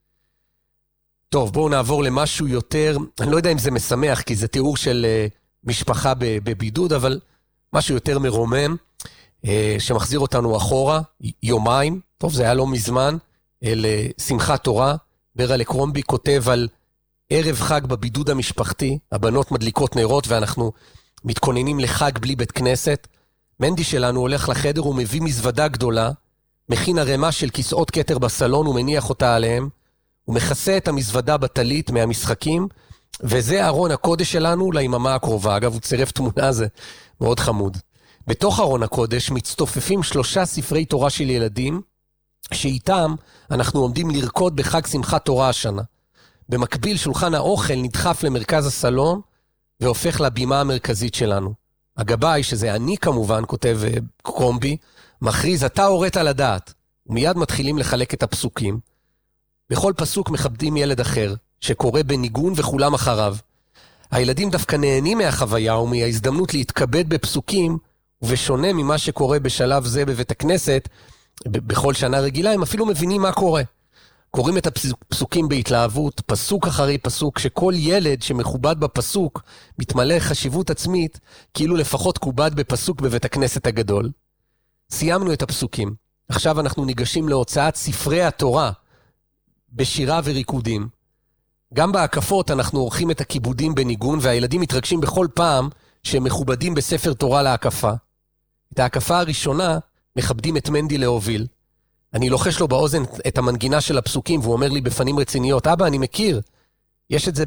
טוב, בואו נעבור למשהו יותר, אני לא יודע אם זה משמח, כי זה תיאור של משפחה בבידוד, אבל משהו יותר מרומם, שמחזיר אותנו אחורה, יומיים, טוב, זה היה לא מזמן, לשמחת תורה. ברל קרומבי כותב על ערב חג בבידוד המשפחתי, הבנות מדליקות נרות ואנחנו מתכוננים לחג בלי בית כנסת. מנדי שלנו הולך לחדר ומביא מזוודה גדולה, מכין הרמה של כיסאות כתר בסלון ומניח אותה עליהם, הוא מכסה את המזוודה בטלית מהמשחקים, וזה ארון הקודש שלנו ליממה הקרובה. אגב, הוא צירף תמונה, זה מאוד חמוד. בתוך ארון הקודש מצטופפים 3 ספרי תורה של ילדים, שאיתם אנחנו עומדים לרקוד בחג שמחת תורה השנה. במקביל שולחן האוכל נדחף למרכז הסלון, והופך לבימה המרכזית שלנו. הגבאי, שזה אני כמובן, כותב קרומבי, מכריז, אתה הורית לדעת. ומיד מתחילים לחלק את הפסוקים. בכל פסוק מכבדים ילד אחר, שקורא בניגון וכולם אחריו. הילדים דווקא נהנים מהחוויה ומההזדמנות להתכבד בפסוקים, ובשונה ממה שקורה בשלב זה בבית הכנסת, בכל שנה רגילה, הם אפילו מבינים מה קורה. קוראים את הפסוקים בהתלהבות, פסוק אחרי פסוק, שכל ילד שמכובד בפסוק מתמלא חשיבות עצמית, כאילו לפחות כובד בפסוק בבית הכנסת הגדול. סיימנו את הפסוקים. עכשיו אנחנו ניגשים להוצאת ספרי התורה, בשירה וריקודים. גם בהקפות אנחנו עורכים את הכיבודים בניגון, והילדים מתרגשים בכל פעם שהם מכובדים בספר תורה להקפה. את ההקפה הראשונה מכבדים את מנדי להוביל. אני לוחש לו באוזן את המנגינה של הפסוקים, והוא אומר לי בפנים רציניות, אבא, אני מכיר, יש את זה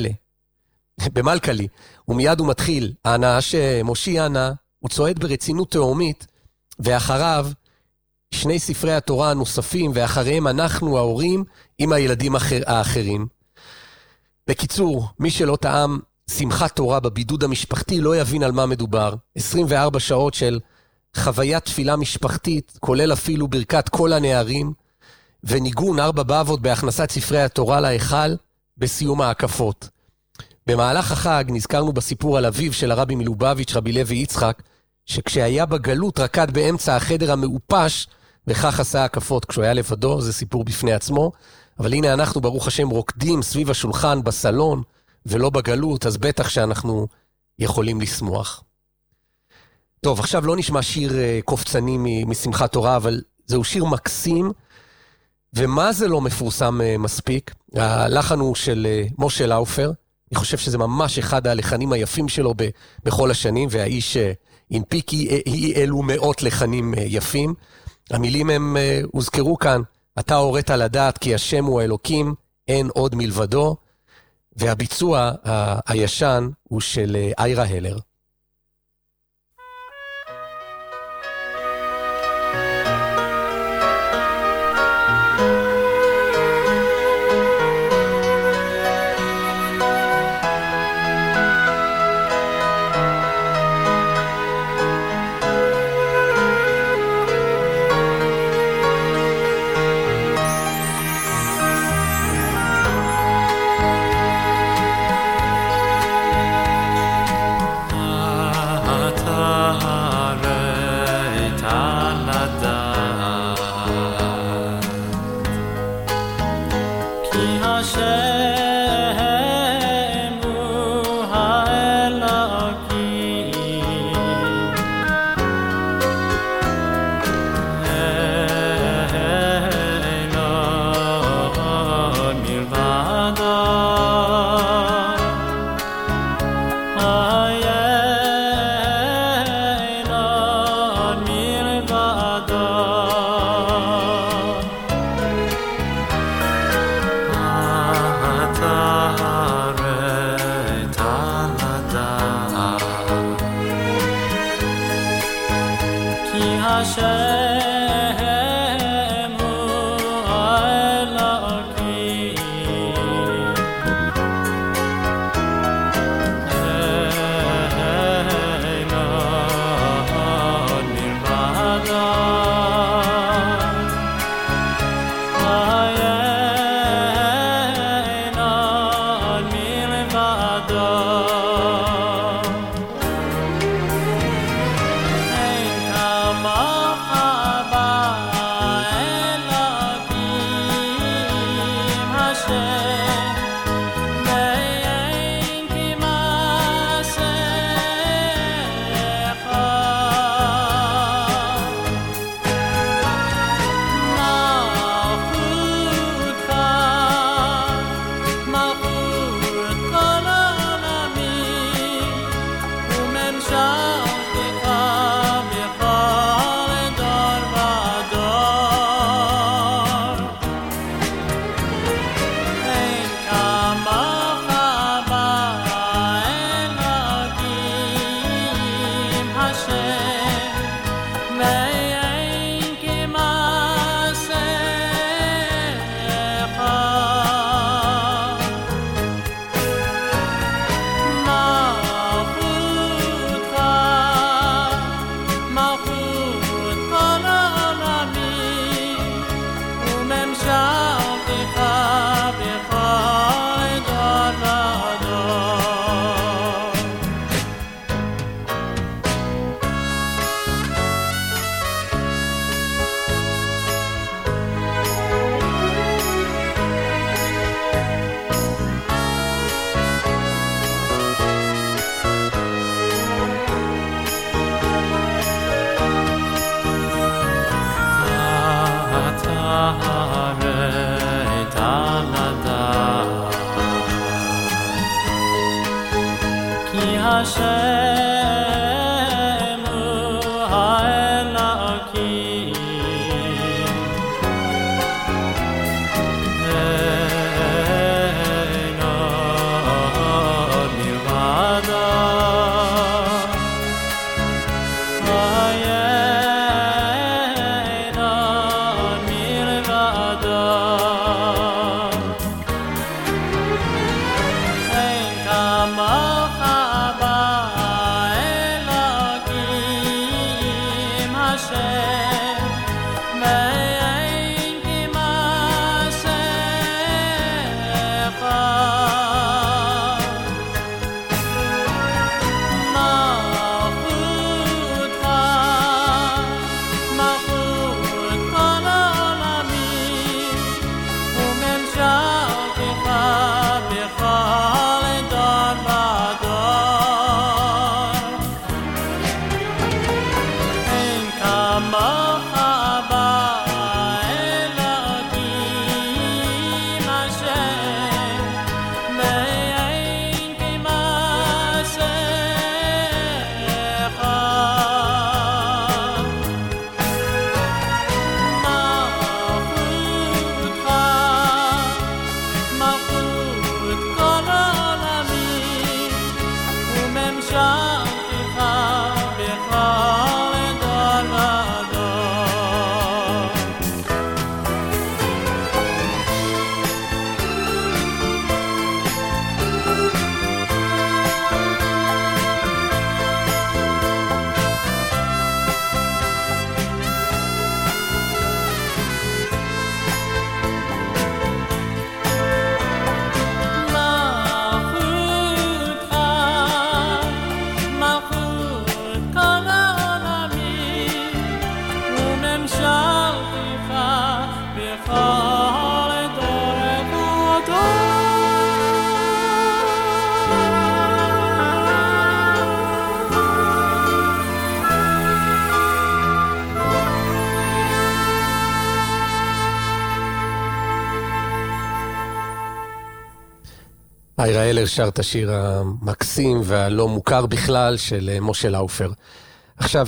במלכלי. ומיד הוא מתחיל, אנא השם, מושי אנא, הוא צועד ברצינות תאומית, ואחריו 2 ספרי התורה הנוספים, ואחריהם אנחנו ההורים עם הילדים האחרים. בקיצור, מי שלא טעם שמחת תורה בבידוד המשפחתי לא יבין על מה מדובר. 24 שעות של חוויית תפילה משפחתית, כולל אפילו ברכת כל הנערים, וניגון 4 באבות בהכנסת ספרי התורה להיכל בסיום ההקפות. במהלך החג נזכרנו בסיפור על אביו של הרבי מלובביץ', רבי לוי יצחק, שכשהיה בגלות רקד באמצע החדר המאופש, וכך עשה הקפות כשהוא היה לבדו, זה סיפור בפני עצמו, אבל הנה אנחנו ברוך השם רוקדים סביב השולחן בסלון, ולא בגלות, אז בטח שאנחנו יכולים לשמוח. טוב, עכשיו לא נשמע שיר קופצני משמחת תורה, אבל זהו שיר מקסים, ומה זה לא מפורסם מספיק? הלחן הוא של משה לאופר, אני חושב שזה ממש אחד הלחנים היפים שלו בכל השנים, והאיש הנפיק אלו מאות לחנים יפים. המילים הם הוזכרו כאן, אתה הורית לדעת כי השם הוא האלוקים, אין עוד מלבדו, והביצוע הישן הוא של איירה הלר. איירה אלר שר את השיר המקסים והלא מוכר בכלל של משה לאופר. עכשיו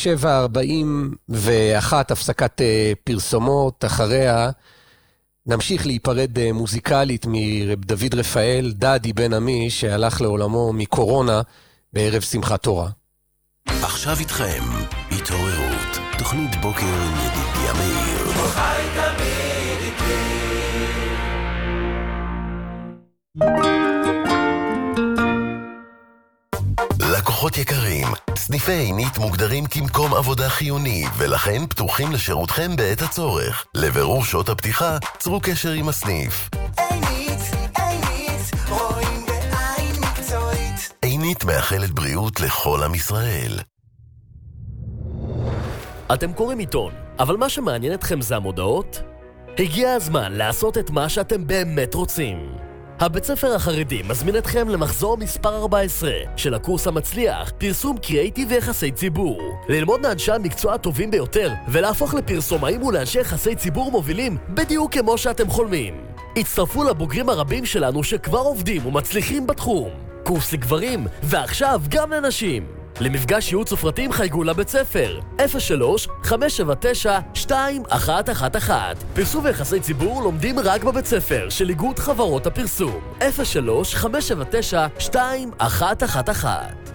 7:41 הפסקת פרסומות, אחריה נמשיך להיפרד מוזיקלית מרב דוד רפאל, דדי בן עמי שהלך לעולמו מקורונה בערב שמחת תורה. עכשיו איתכם, התעוררות, תוכנית בוקר עם ידידיה מאיר. חי תמיד איתי. לקוחות יקרים, סניפי עינית מוגדרים כמקום עבודה חיוני ולכן פתוחים לשירותכם בעת הצורך. לבירור שעות הפתיחה, צרו קשר עם הסניף. עינית, רואים בעין מקצועית. עינית מאחלת בריאות לכל עם ישראל. אתם קוראים עיתון, אבל מה שמעניין אתכם זה המודעות? הגיע הזמן לעשות את מה שאתם באמת רוצים. הבית ספר החרדי מזמין אתכם למחזור מספר 14 של הקורס המצליח, פרסום קריאיטיב ויחסי ציבור. ללמוד מאנשי המקצוע הטובים ביותר ולהפוך לפרסומאים ולאנשי יחסי ציבור מובילים בדיוק כמו שאתם חולמים. הצטרפו לבוגרים הרבים שלנו שכבר עובדים ומצליחים בתחום. קורס לגברים ועכשיו גם לנשים. למפגש ייעוץ ופרטים חייגו לבית ספר 03-579-2111. פרסום ויחסי ציבור לומדים רק בבית ספר של איגוד חברות הפרסום 03-579-2111.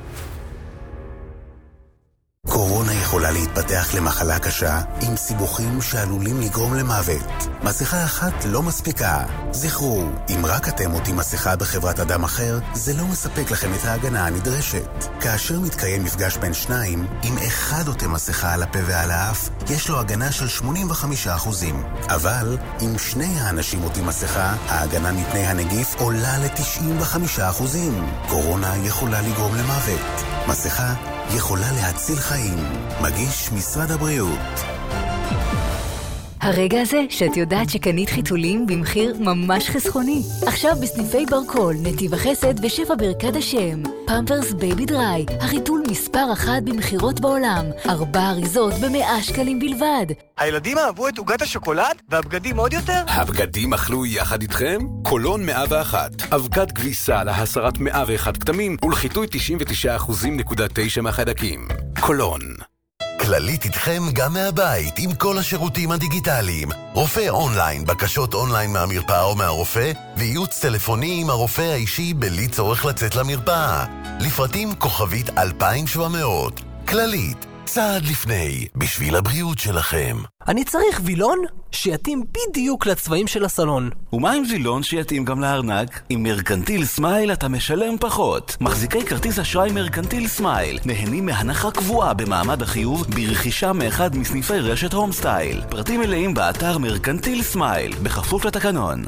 קורונה יכולה להתפתח למחלה קשה עם סיבוכים שעלולים לגרום למוות. מסכה אחת לא מספיקה. זכרו, אם רק אתם עוטים מסכה בחברת אדם אחר, זה לא מספק לכם את ההגנה הנדרשת. כאשר מתקיים מפגש בין שניים, אם אחד עוטה מסכה על הפה ועל האף, יש לו הגנה של 85%. אבל אם שני האנשים עוטים מסכה, ההגנה מפני הנגיף עולה ל-95%. קורונה יכולה לגרום למוות. מסכה יכולה להציל חיים. מגיש משרד הבריאות. הרגע הזה שאת יודעת שקנית חיתולים במחיר ממש חסכוני. עכשיו בסניפי ברקול, נתיב החסד ושבע ברכת השם. פמפרס בייבי דריי, החיתול מספר 1 במחירות בעולם. 4 אריזות ב100 שקלים בלבד. הילדים אהבו את עוגת השוקולד והבגדים עוד יותר? הבגדים אכלו יחד איתכם? קולון 101. אבקת כביסה להסרת 101 כתמים ולחיטוי 99.9% מהחיידקים. קולון. כללית איתכם גם מהבית עם כל השירותים הדיגיטליים. רופא אונליין, בקשות אונליין מהמרפאה או מהרופא, וייעוץ טלפוני עם הרופא האישי בלי צורך לצאת למרפאה. לפרטים כוכבית 2700. כללית, צעד לפני, בשביל הבריאות שלכם. אני צריך וילון שיתאים בדיוק לצבעים של הסלון. ומה עם וילון שיתאים גם לארנק? עם מרקנטיל סמייל אתה משלם פחות. מחזיקי כרטיס אשראי מרקנטיל סמייל נהנים מהנחה קבועה במעמד החיוב ברכישה מאחד מסניפי רשת הום סטייל. פרטים מלאים באתר מרקנטיל סמייל, בכפוף לתקנון.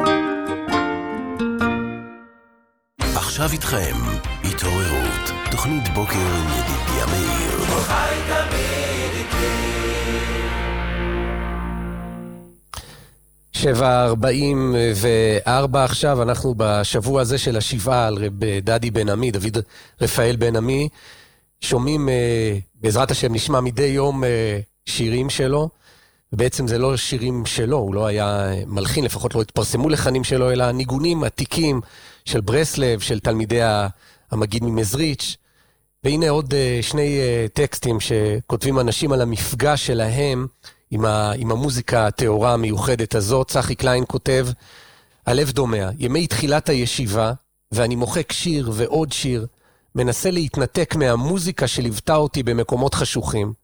עכשיו איתכם, התעוררות, תוכנית בוקר עם ידידיה מאיר. חי תמיד איתי. 7:44 עכשיו, אנחנו בשבוע הזה של השבעה על רב דדי בן עמי, דוד רפאל בן עמי. שומעים, בעזרת השם נשמע מדי יום שירים שלו, ובעצם זה לא שירים שלו, הוא לא היה מלחין, לפחות לא התפרסמו לחנים שלו, אלא ניגונים עתיקים של ברסלב, של תלמידי המגיד ממזריץ'. והנה עוד שני טקסטים שכותבים אנשים על המפגש שלהם עם המוזיקה התאורה המיוחדת הזאת. צחי קליין כותב, הלב דומע, ימי תחילת הישיבה, ואני מוחק שיר ועוד שיר, מנסה להתנתק מהמוזיקה שליוותה אותי במקומות חשוכים.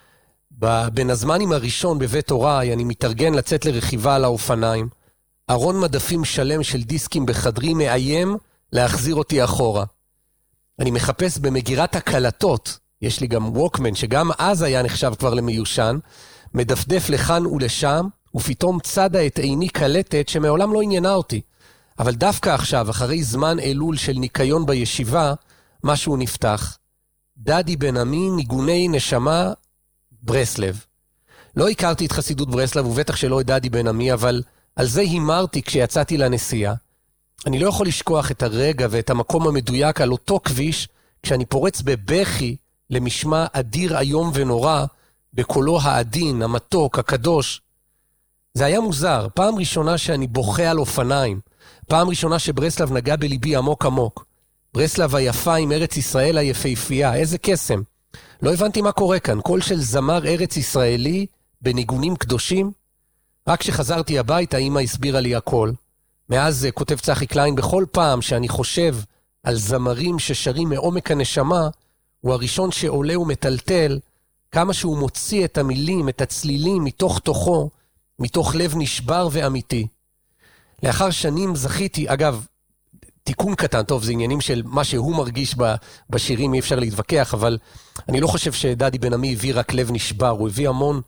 בין הזמנים הראשון בבית הוריי אני מתארגן לצאת לרכיבה על האופניים. ארון מדפים שלם של דיסקים בחדרי מאיים להחזיר אותי אחורה. אני מחפש במגירת הקלטות, יש לי גם ווקמן שגם אז היה נחשב כבר למיושן, מדפדף לכאן ולשם, ופתאום צדה את עיני קלטת שמעולם לא עניינה אותי. אבל דווקא עכשיו, אחרי זמן אלול של ניקיון בישיבה, משהו נפתח. דדי בן עמי, ניגוני נשמה ברסלב. לא הכרתי את חסידות ברסלב, ובטח שלא את דדי בן עמי, אבל על זה הימרתי כשיצאתי לנסיעה. אני לא יכול לשכוח את הרגע ואת המקום המדויק על אותו כביש, כשאני פורץ בבכי למשמע אדיר היום ונורא, בקולו העדין, המתוק, הקדוש. זה היה מוזר, פעם ראשונה שאני בוכה על אופניים, פעם ראשונה שברסלב נגע בליבי עמוק עמוק. ברסלב היפה עם ארץ ישראל היפהפייה, איזה קסם. לא הבנתי מה קורה כאן, קול של זמר ארץ ישראלי בניגונים קדושים. רק כשחזרתי הביתה, אמא הסבירה לי הכל. מאז כותב צחי קליין, בכל פעם שאני חושב על זמרים ששרים מעומק הנשמה, הוא הראשון שעולה ומטלטל, כמה שהוא מוציא את המילים, את הצלילים מתוך תוכו, מתוך לב נשבר ואמיתי. לאחר שנים זכיתי, אגב, תיקון קטן, טוב, זה עניינים של מה שהוא מרגיש בשירים, אי אפשר להתווכח, אבל אני לא חושב שדדי בן עמי הביא רק לב נשבר, הוא הביא המון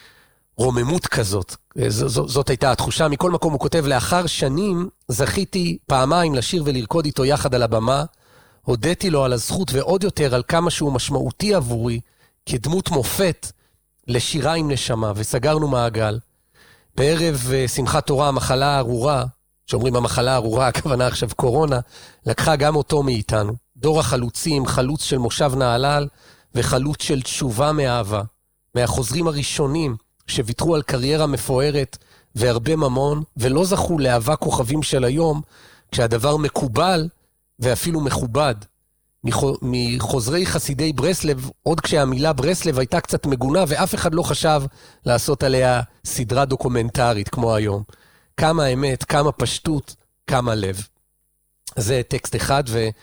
רוממות כזאת. זאת הייתה התחושה. מכל מקום הוא כותב, לאחר שנים זכיתי פעמיים לשיר ולרקוד איתו יחד על הבמה, הודיתי לו על הזכות ועוד יותר על כמה שהוא משמעותי עבורי, כדמות מופת לשירה עם נשמה, וסגרנו מעגל. בערב שמחת תורה, המחלה הארורה, שאומרים המחלה הארורה, הכוונה עכשיו קורונה, לקחה גם אותו מאיתנו. דור החלוצים, חלוץ של מושב נהלל, וחלוץ של תשובה מאהבה. מהחוזרים הראשונים שוויתרו על קריירה מפוארת והרבה ממון, ולא זכו לאהבה כוכבים של היום, כשהדבר מקובל ואפילו מכובד. מחוזרי חסידי ברסלב, עוד כשהמילה ברסלב הייתה קצת מגונה, ואף אחד לא חשב לעשות עליה סדרה דוקומנטרית כמו היום. כמה אמת, כמה פשטות, כמה לב. זה טקסט אחד,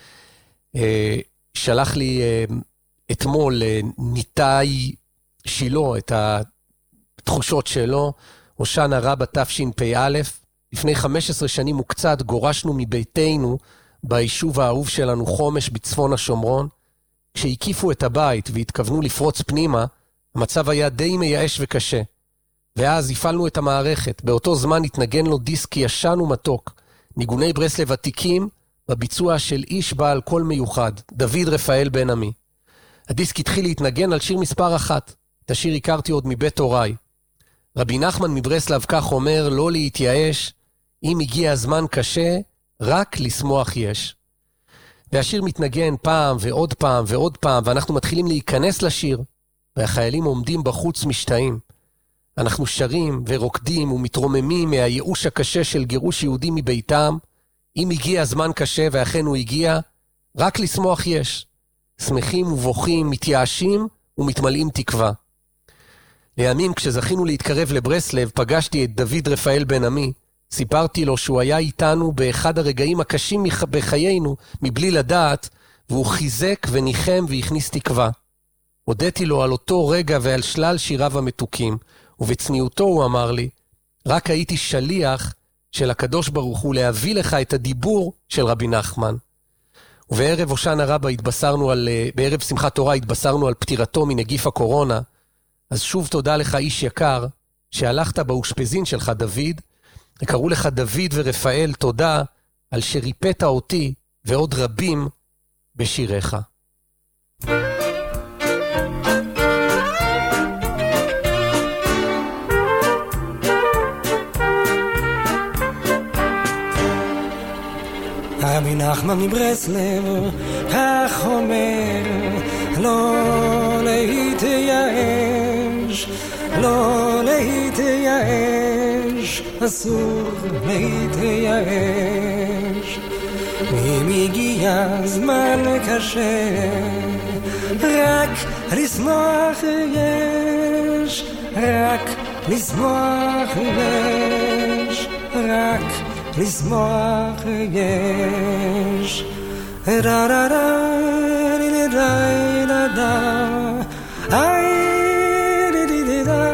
ושלח לי אתמול ניתאי שילה את התחושות שלו, הושענא רבה תשפ"א. לפני 15 שנים וקצת גורשנו מביתנו ביישוב האהוב שלנו חומש בצפון השומרון. כשהקיפו את הבית והתכוונו לפרוץ פנימה, המצב היה די מייאש וקשה. ואז הפעלנו את המערכת. באותו זמן התנגן לו דיסק ישן ומתוק, ניגוני ברסלב עתיקים, בביצוע של איש בעל קול מיוחד, דוד רפאל בן עמי. הדיסק התחיל להתנגן על שיר מספר 1. את השיר הכרתי עוד מבית הוריי. רבי נחמן מברסלב כך אומר, לא להתייאש, אם הגיע הזמן קשה, רק לשמוח יש. והשיר מתנגן פעם ועוד פעם ועוד פעם, ואנחנו מתחילים להיכנס לשיר, והחיילים עומדים בחוץ משתאים. אנחנו שרים ורוקדים ומתרוממים מהייאוש הקשה של גירוש יהודים מביתם. אם הגיע הזמן קשה, ואכן הוא הגיע, רק לשמוח יש. שמחים ובוכים, מתייאשים ומתמלאים תקווה. לימים כשזכינו להתקרב לברסלב, פגשתי את דוד רפאל בן עמי. סיפרתי לו שהוא היה איתנו באחד הרגעים הקשים בחיינו, מבלי לדעת, והוא חיזק וניחם והכניס תקווה. הודיתי לו על אותו רגע ועל שלל שיריו המתוקים, ובצניעותו הוא אמר לי, רק הייתי שליח של הקדוש ברוך הוא להביא לך את הדיבור של רבי נחמן. ובערב הושענא רבה בערב שמחת תורה התבשרנו על פטירתו מנגיף הקורונה. אז שוב תודה לך איש יקר, שהלכת באושפזין שלך דוד, וקראו לך דוד ורפאל, תודה על שריפאת אותי ועוד רבים בשיריך. רבי נחמן מברסלב כך אומר, לא להתייאש, לא להתייאש, אסור להתייאש. אם הגיע זמן קשה, רק לשמוח יש, רק לשמוח יש, רק לשמוח יש. דה דה דה דה דה דה איי דה דה דה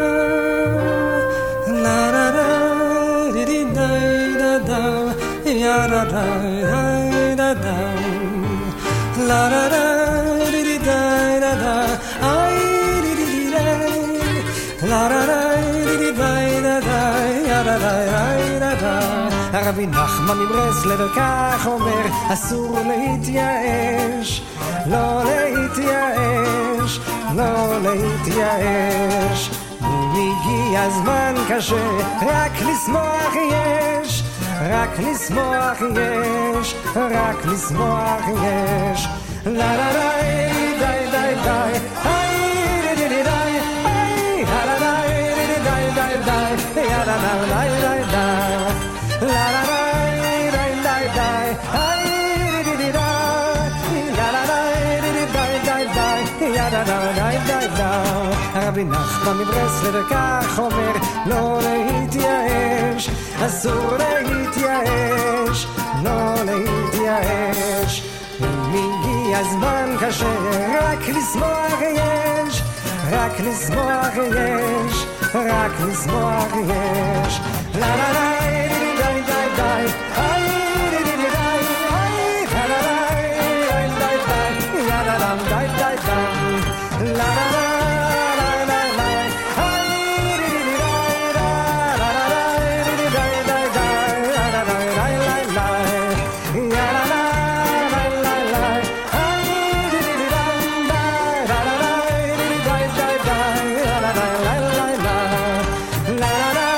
לה דה דה דה דה דה יא דה דה דה דה לה דה דה דה דה דה איי דה דה דה לה דה דה דה דה יא דה דה דה דה. רבי נחמן מברסלב כך אומר, אסור להתייאש, לא להתייאש, לא להתייאש. אם הגיע הזמן קשה, רק לשמוח יש, רק לשמוח יש, רק לשמוח יש. לה לה לה די די די היי די די די היי לה לה די די די די יא לה לה די די די la la la la la la ay di di da la la la di di da da ya da da da da. רבי נחמן מברסלב כך אומר, לא להתייאש, אסור להתייאש, לא להתייאש. אם הגיע הזמן קשה, רק לשמוח יש, רק לשמוח יש, רק לשמוח יש. la la la די די די היי די די די היי לה לה די די די יא לה לה די די די לה לה לה לה לה היי די די די לה לה לה די די די די יא לה לה לה לה יא לה לה לה לה היי די די די לה לה לה די די די די יא לה לה לה לה לה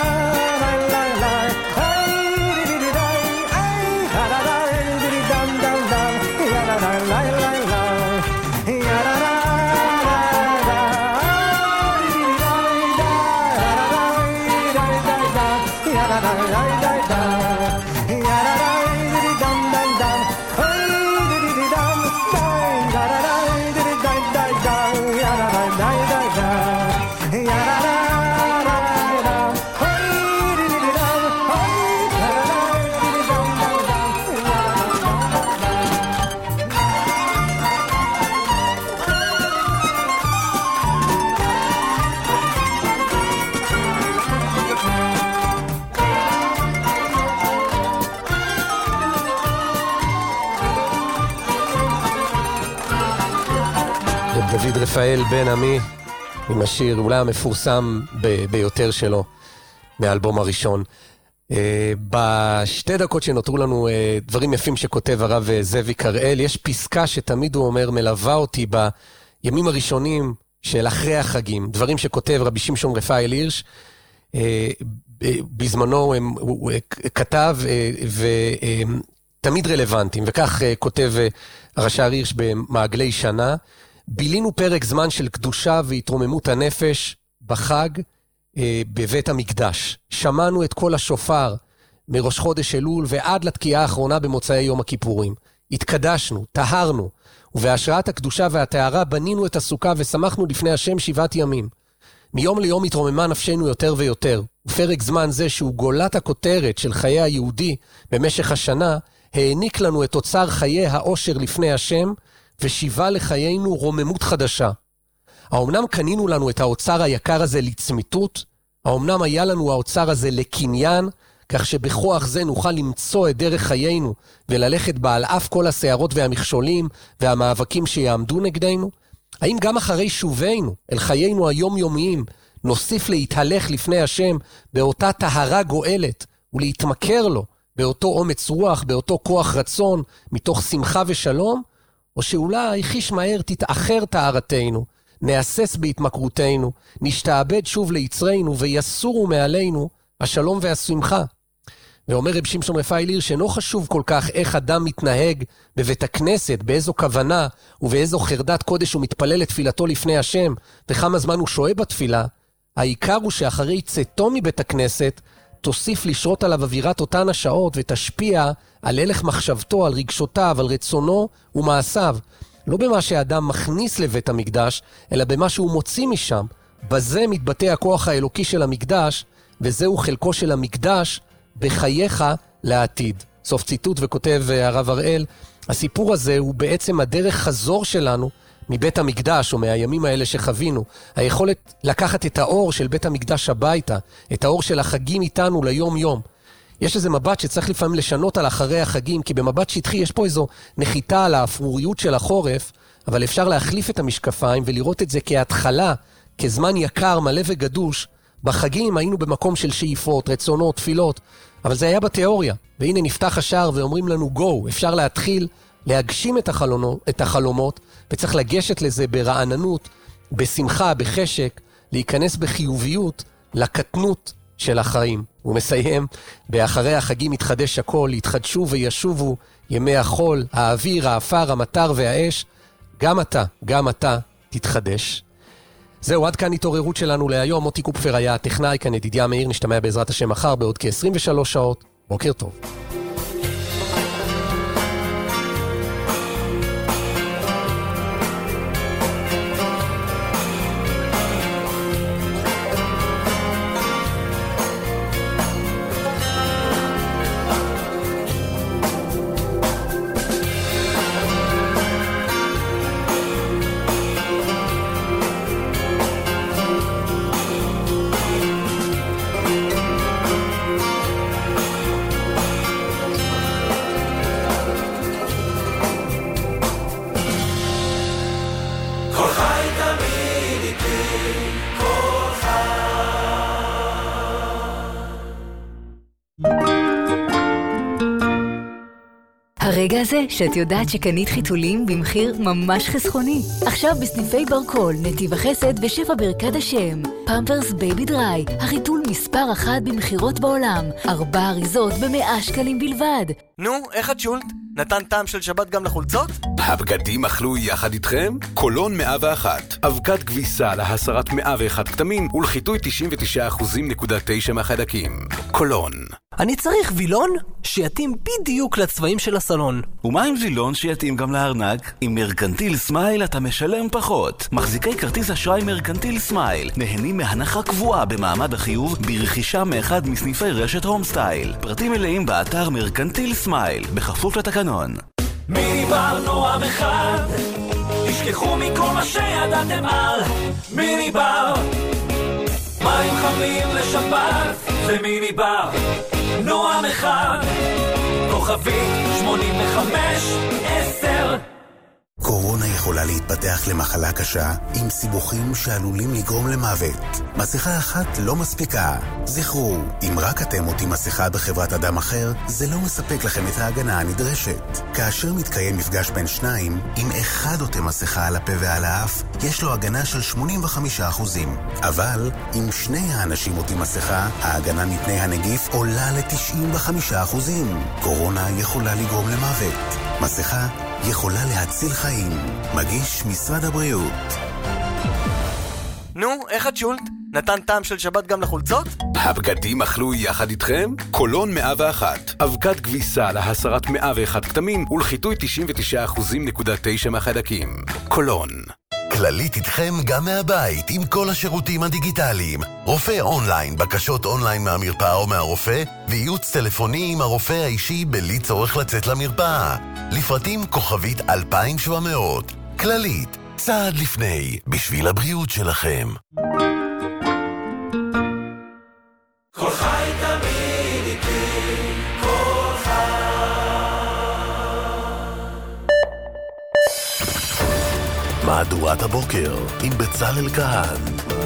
דוד רפאל בן עמי, עם השיר אולי המפורסם ביותר שלו, מהאלבום הראשון. בשתי דקות שנותרו לנו דברים יפים שכותב הרב זאביק הראל, יש פסקה שתמיד הוא אומר, מלווה אותי בימים הראשונים של אחרי החגים, דברים שכותב רבי שמשון רפאל הירש, בזמנו הוא כתב ותמיד רלוונטיים, וכך כותב הרש"ר הירש במעגלי שנה, בילינו פרק זמן של קדושה והתרוממות הנפש בחג בבית המקדש. שמענו את כל השופר מראש חודש אלול ועד לתקיעה האחרונה במוצאי יום הכיפורים. התקדשנו, טהרנו, ובהשראת הקדושה והטהרה בנינו את הסוכה ושמחנו לפני השם 7 ימים. מיום ליום התרוממה נפשנו יותר ויותר, ופרק זמן זה שהוא גולת הכותרת של חיי היהודי במשך השנה, העניק לנו את אוצר חיי האושר לפני השם, ושיבה לחיינו רוממות חדשה. האומנם קנינו לנו את האוצר היקר הזה לצמיתות? האומנם היה לנו האוצר הזה לקניין? כך שבכוח זה נוכל למצוא את דרך חיינו, וללכת בה על אף כל הסערות והמכשולים והמאבקים שיעמדו נגדנו? האם גם אחרי שובנו אל חיינו היומיומיים, נוסיף להתהלך לפני השם באותה טהרה גואלת, ולהתמכר לו באותו אומץ רוח, באותו כוח רצון, מתוך שמחה ושלום? או שאולי חיש מהר תתאחר טהרתנו, נאסס בהתמכרותנו, נשתעבד שוב ליצרנו, ויסורו מעלינו השלום והשמחה. ואומר רב שמשון רפאל הירש שאינו חשוב כל כך איך אדם מתנהג בבית הכנסת, באיזו כוונה ובאיזו חרדת קודש הוא מתפלל לתפילתו לפני השם, וכמה זמן הוא שוהה בתפילה. העיקר הוא שאחרי צאתו מבית הכנסת, תוסיף לשרות עליו אווירת אותן השעות, ותשפיע על הלך מחשבתו, על רגשותיו, על רצונו ומעשיו. לא במה שהאדם מכניס לבית המקדש, אלא במה שהוא מוציא משם. בזה מתבטא הכוח האלוקי של המקדש, וזהו חלקו של המקדש בחייך לעתיד. סוף ציטוט. וכותב הרב הראל, הסיפור הזה הוא בעצם הדרך חזור שלנו מבית המקדש, או מהימים האלה שחווינו. היכולת לקחת את האור של בית המקדש הביתה, את האור של החגים איתנו ליום יום. יש איזה מבט שצריך לפעמים לשנות על אחרי החגים, כי במבט שטחי יש פה איזו נחיתה על האפרוריות של החורף, אבל אפשר להחליף את המשקפיים ולראות את זה כהתחלה, כזמן יקר, מלא וגדוש. בחגים היינו במקום של שאיפות, רצונות, תפילות, אבל זה היה בתיאוריה. והנה נפתח השער ואומרים לנו גו, אפשר להתחיל להגשים את החלומות, וצריך לגשת לזה ברעננות, בשמחה, בחשק, להיכנס בחיוביות לקטנות של החיים. הוא מסיים, באחרי החגים יתחדש הכל, יתחדשו וישובו ימי החול, האוויר, האפר, המטר והאש, גם אתה תתחדש. זהו, עד כאן התעוררות שלנו להיום. מוטי קופפר היה הטכנאי, כאן ידידיה מאיר, נשתמע בעזרת השם מחר בעוד כ-23 שעות. בוקר טוב. הרגע הזה שאת יודעת שקנית חיתולים במחיר ממש חסכוני. עכשיו בסניפי ברקול, נתיב החסד ושפע ברכת השם. פמפרס בייבי דריי, החיתול מספר 1 במחירות בעולם. 4 אריזות ב100 שקלים בלבד. נו, איך את שולט? נתן טעם של שבת גם לחולצות? הבגדים אכלו יחד איתכם? קולון 101, אבקת כביסה להסרת 101 כתמים ולחיטוי 99.9% מהחיידקים. קולון. אני צריך וילון שיתאים בדיוק לצבעים של הסלון. ומה עם וילון שיתאים גם לארנק? עם מרקנטיל סמייל אתה משלם פחות. מחזיקי כרטיס אשראי מרקנטיל סמייל נהנים מהנחה קבועה במעמד החיוב ברכישה מאחד מסניפי רשת הום סטייל. פרטים מלאים באתר מרקנטיל סמייל, בכפוף לתקנון. מיני בר נועם אחד, תשכחו מכל מה שידעתם על מיני בר. מים חמים לשבת, זה מיני בר נועם אחד, כוכבי 85-10. קורונה יכולה להתפתח למחלה קשה עם סיבוכים שעלולים לגרום למוות. מסכה אחת לא מספיקה. זכרו, אם רק אתם עוטים מסכה בחברת אדם אחר, זה לא מספק לכם את ההגנה הנדרשת. כאשר מתקיים מפגש בין שניים, אם אחד עוטה מסכה על הפה ועל האף, יש לו הגנה של 85%. אבל אם שני האנשים עוטים מסכה, ההגנה מפני הנגיף עולה ל-95%. קורונה יכולה לגרום למוות. מסכה יכולה להציל חיים. מגיש משרד הבריאות. נו, איך את שולט? נתן טעם של שבת גם לחולצות? הבגדים אכלו יחד איתכם? קולון 101. אבקת כביסה להסרת 101 כתמים ולחיטוי 99.9% מהחיידקים. קולון. כללית איתכם גם מהבית עם כל השירותים הדיגיטליים. רופא אונליין, בקשות אונליין מהמרפאה או מהרופא, וייעוץ טלפוני עם הרופא האישי בלי צורך לצאת למרפאה. לפרטים כוכבית 2700. כללית, צעד לפני, בשביל הבריאות שלכם. כל חי תמיד איתי, כל חי. מהדורת הבוקר עם בצלאל כהן.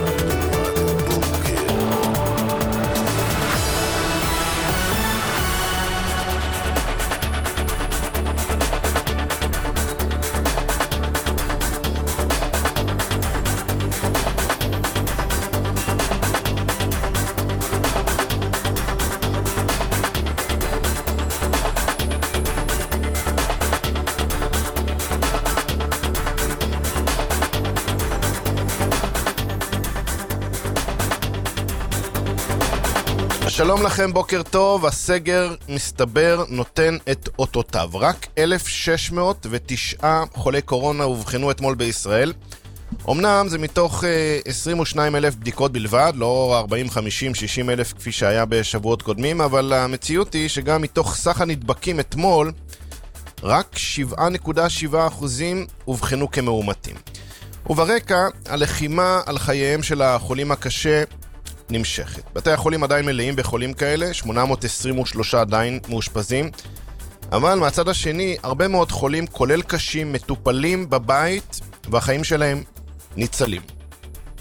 שלום לכם, בוקר טוב. הסגר מסתבר נותן את אותותיו. רק 1,609 חולי קורונה הובחנו אתמול בישראל. אמנם זה מתוך 22,000 בדיקות בלבד, לא 40, 50, 60 אלף כפי שהיה בשבועות קודמים, אבל המציאות היא שגם מתוך סך הנדבקים אתמול, רק 7.7% הובחנו כמאומתים. וברקע, הלחימה על חייהם של החולים הקשה נמשכת. בתי החולים עדיין מלאים בחולים כאלה, 823 עדיין מאושפזים, אבל מהצד השני, הרבה מאוד חולים, כולל קשים, מטופלים בבית, והחיים שלהם ניצלים.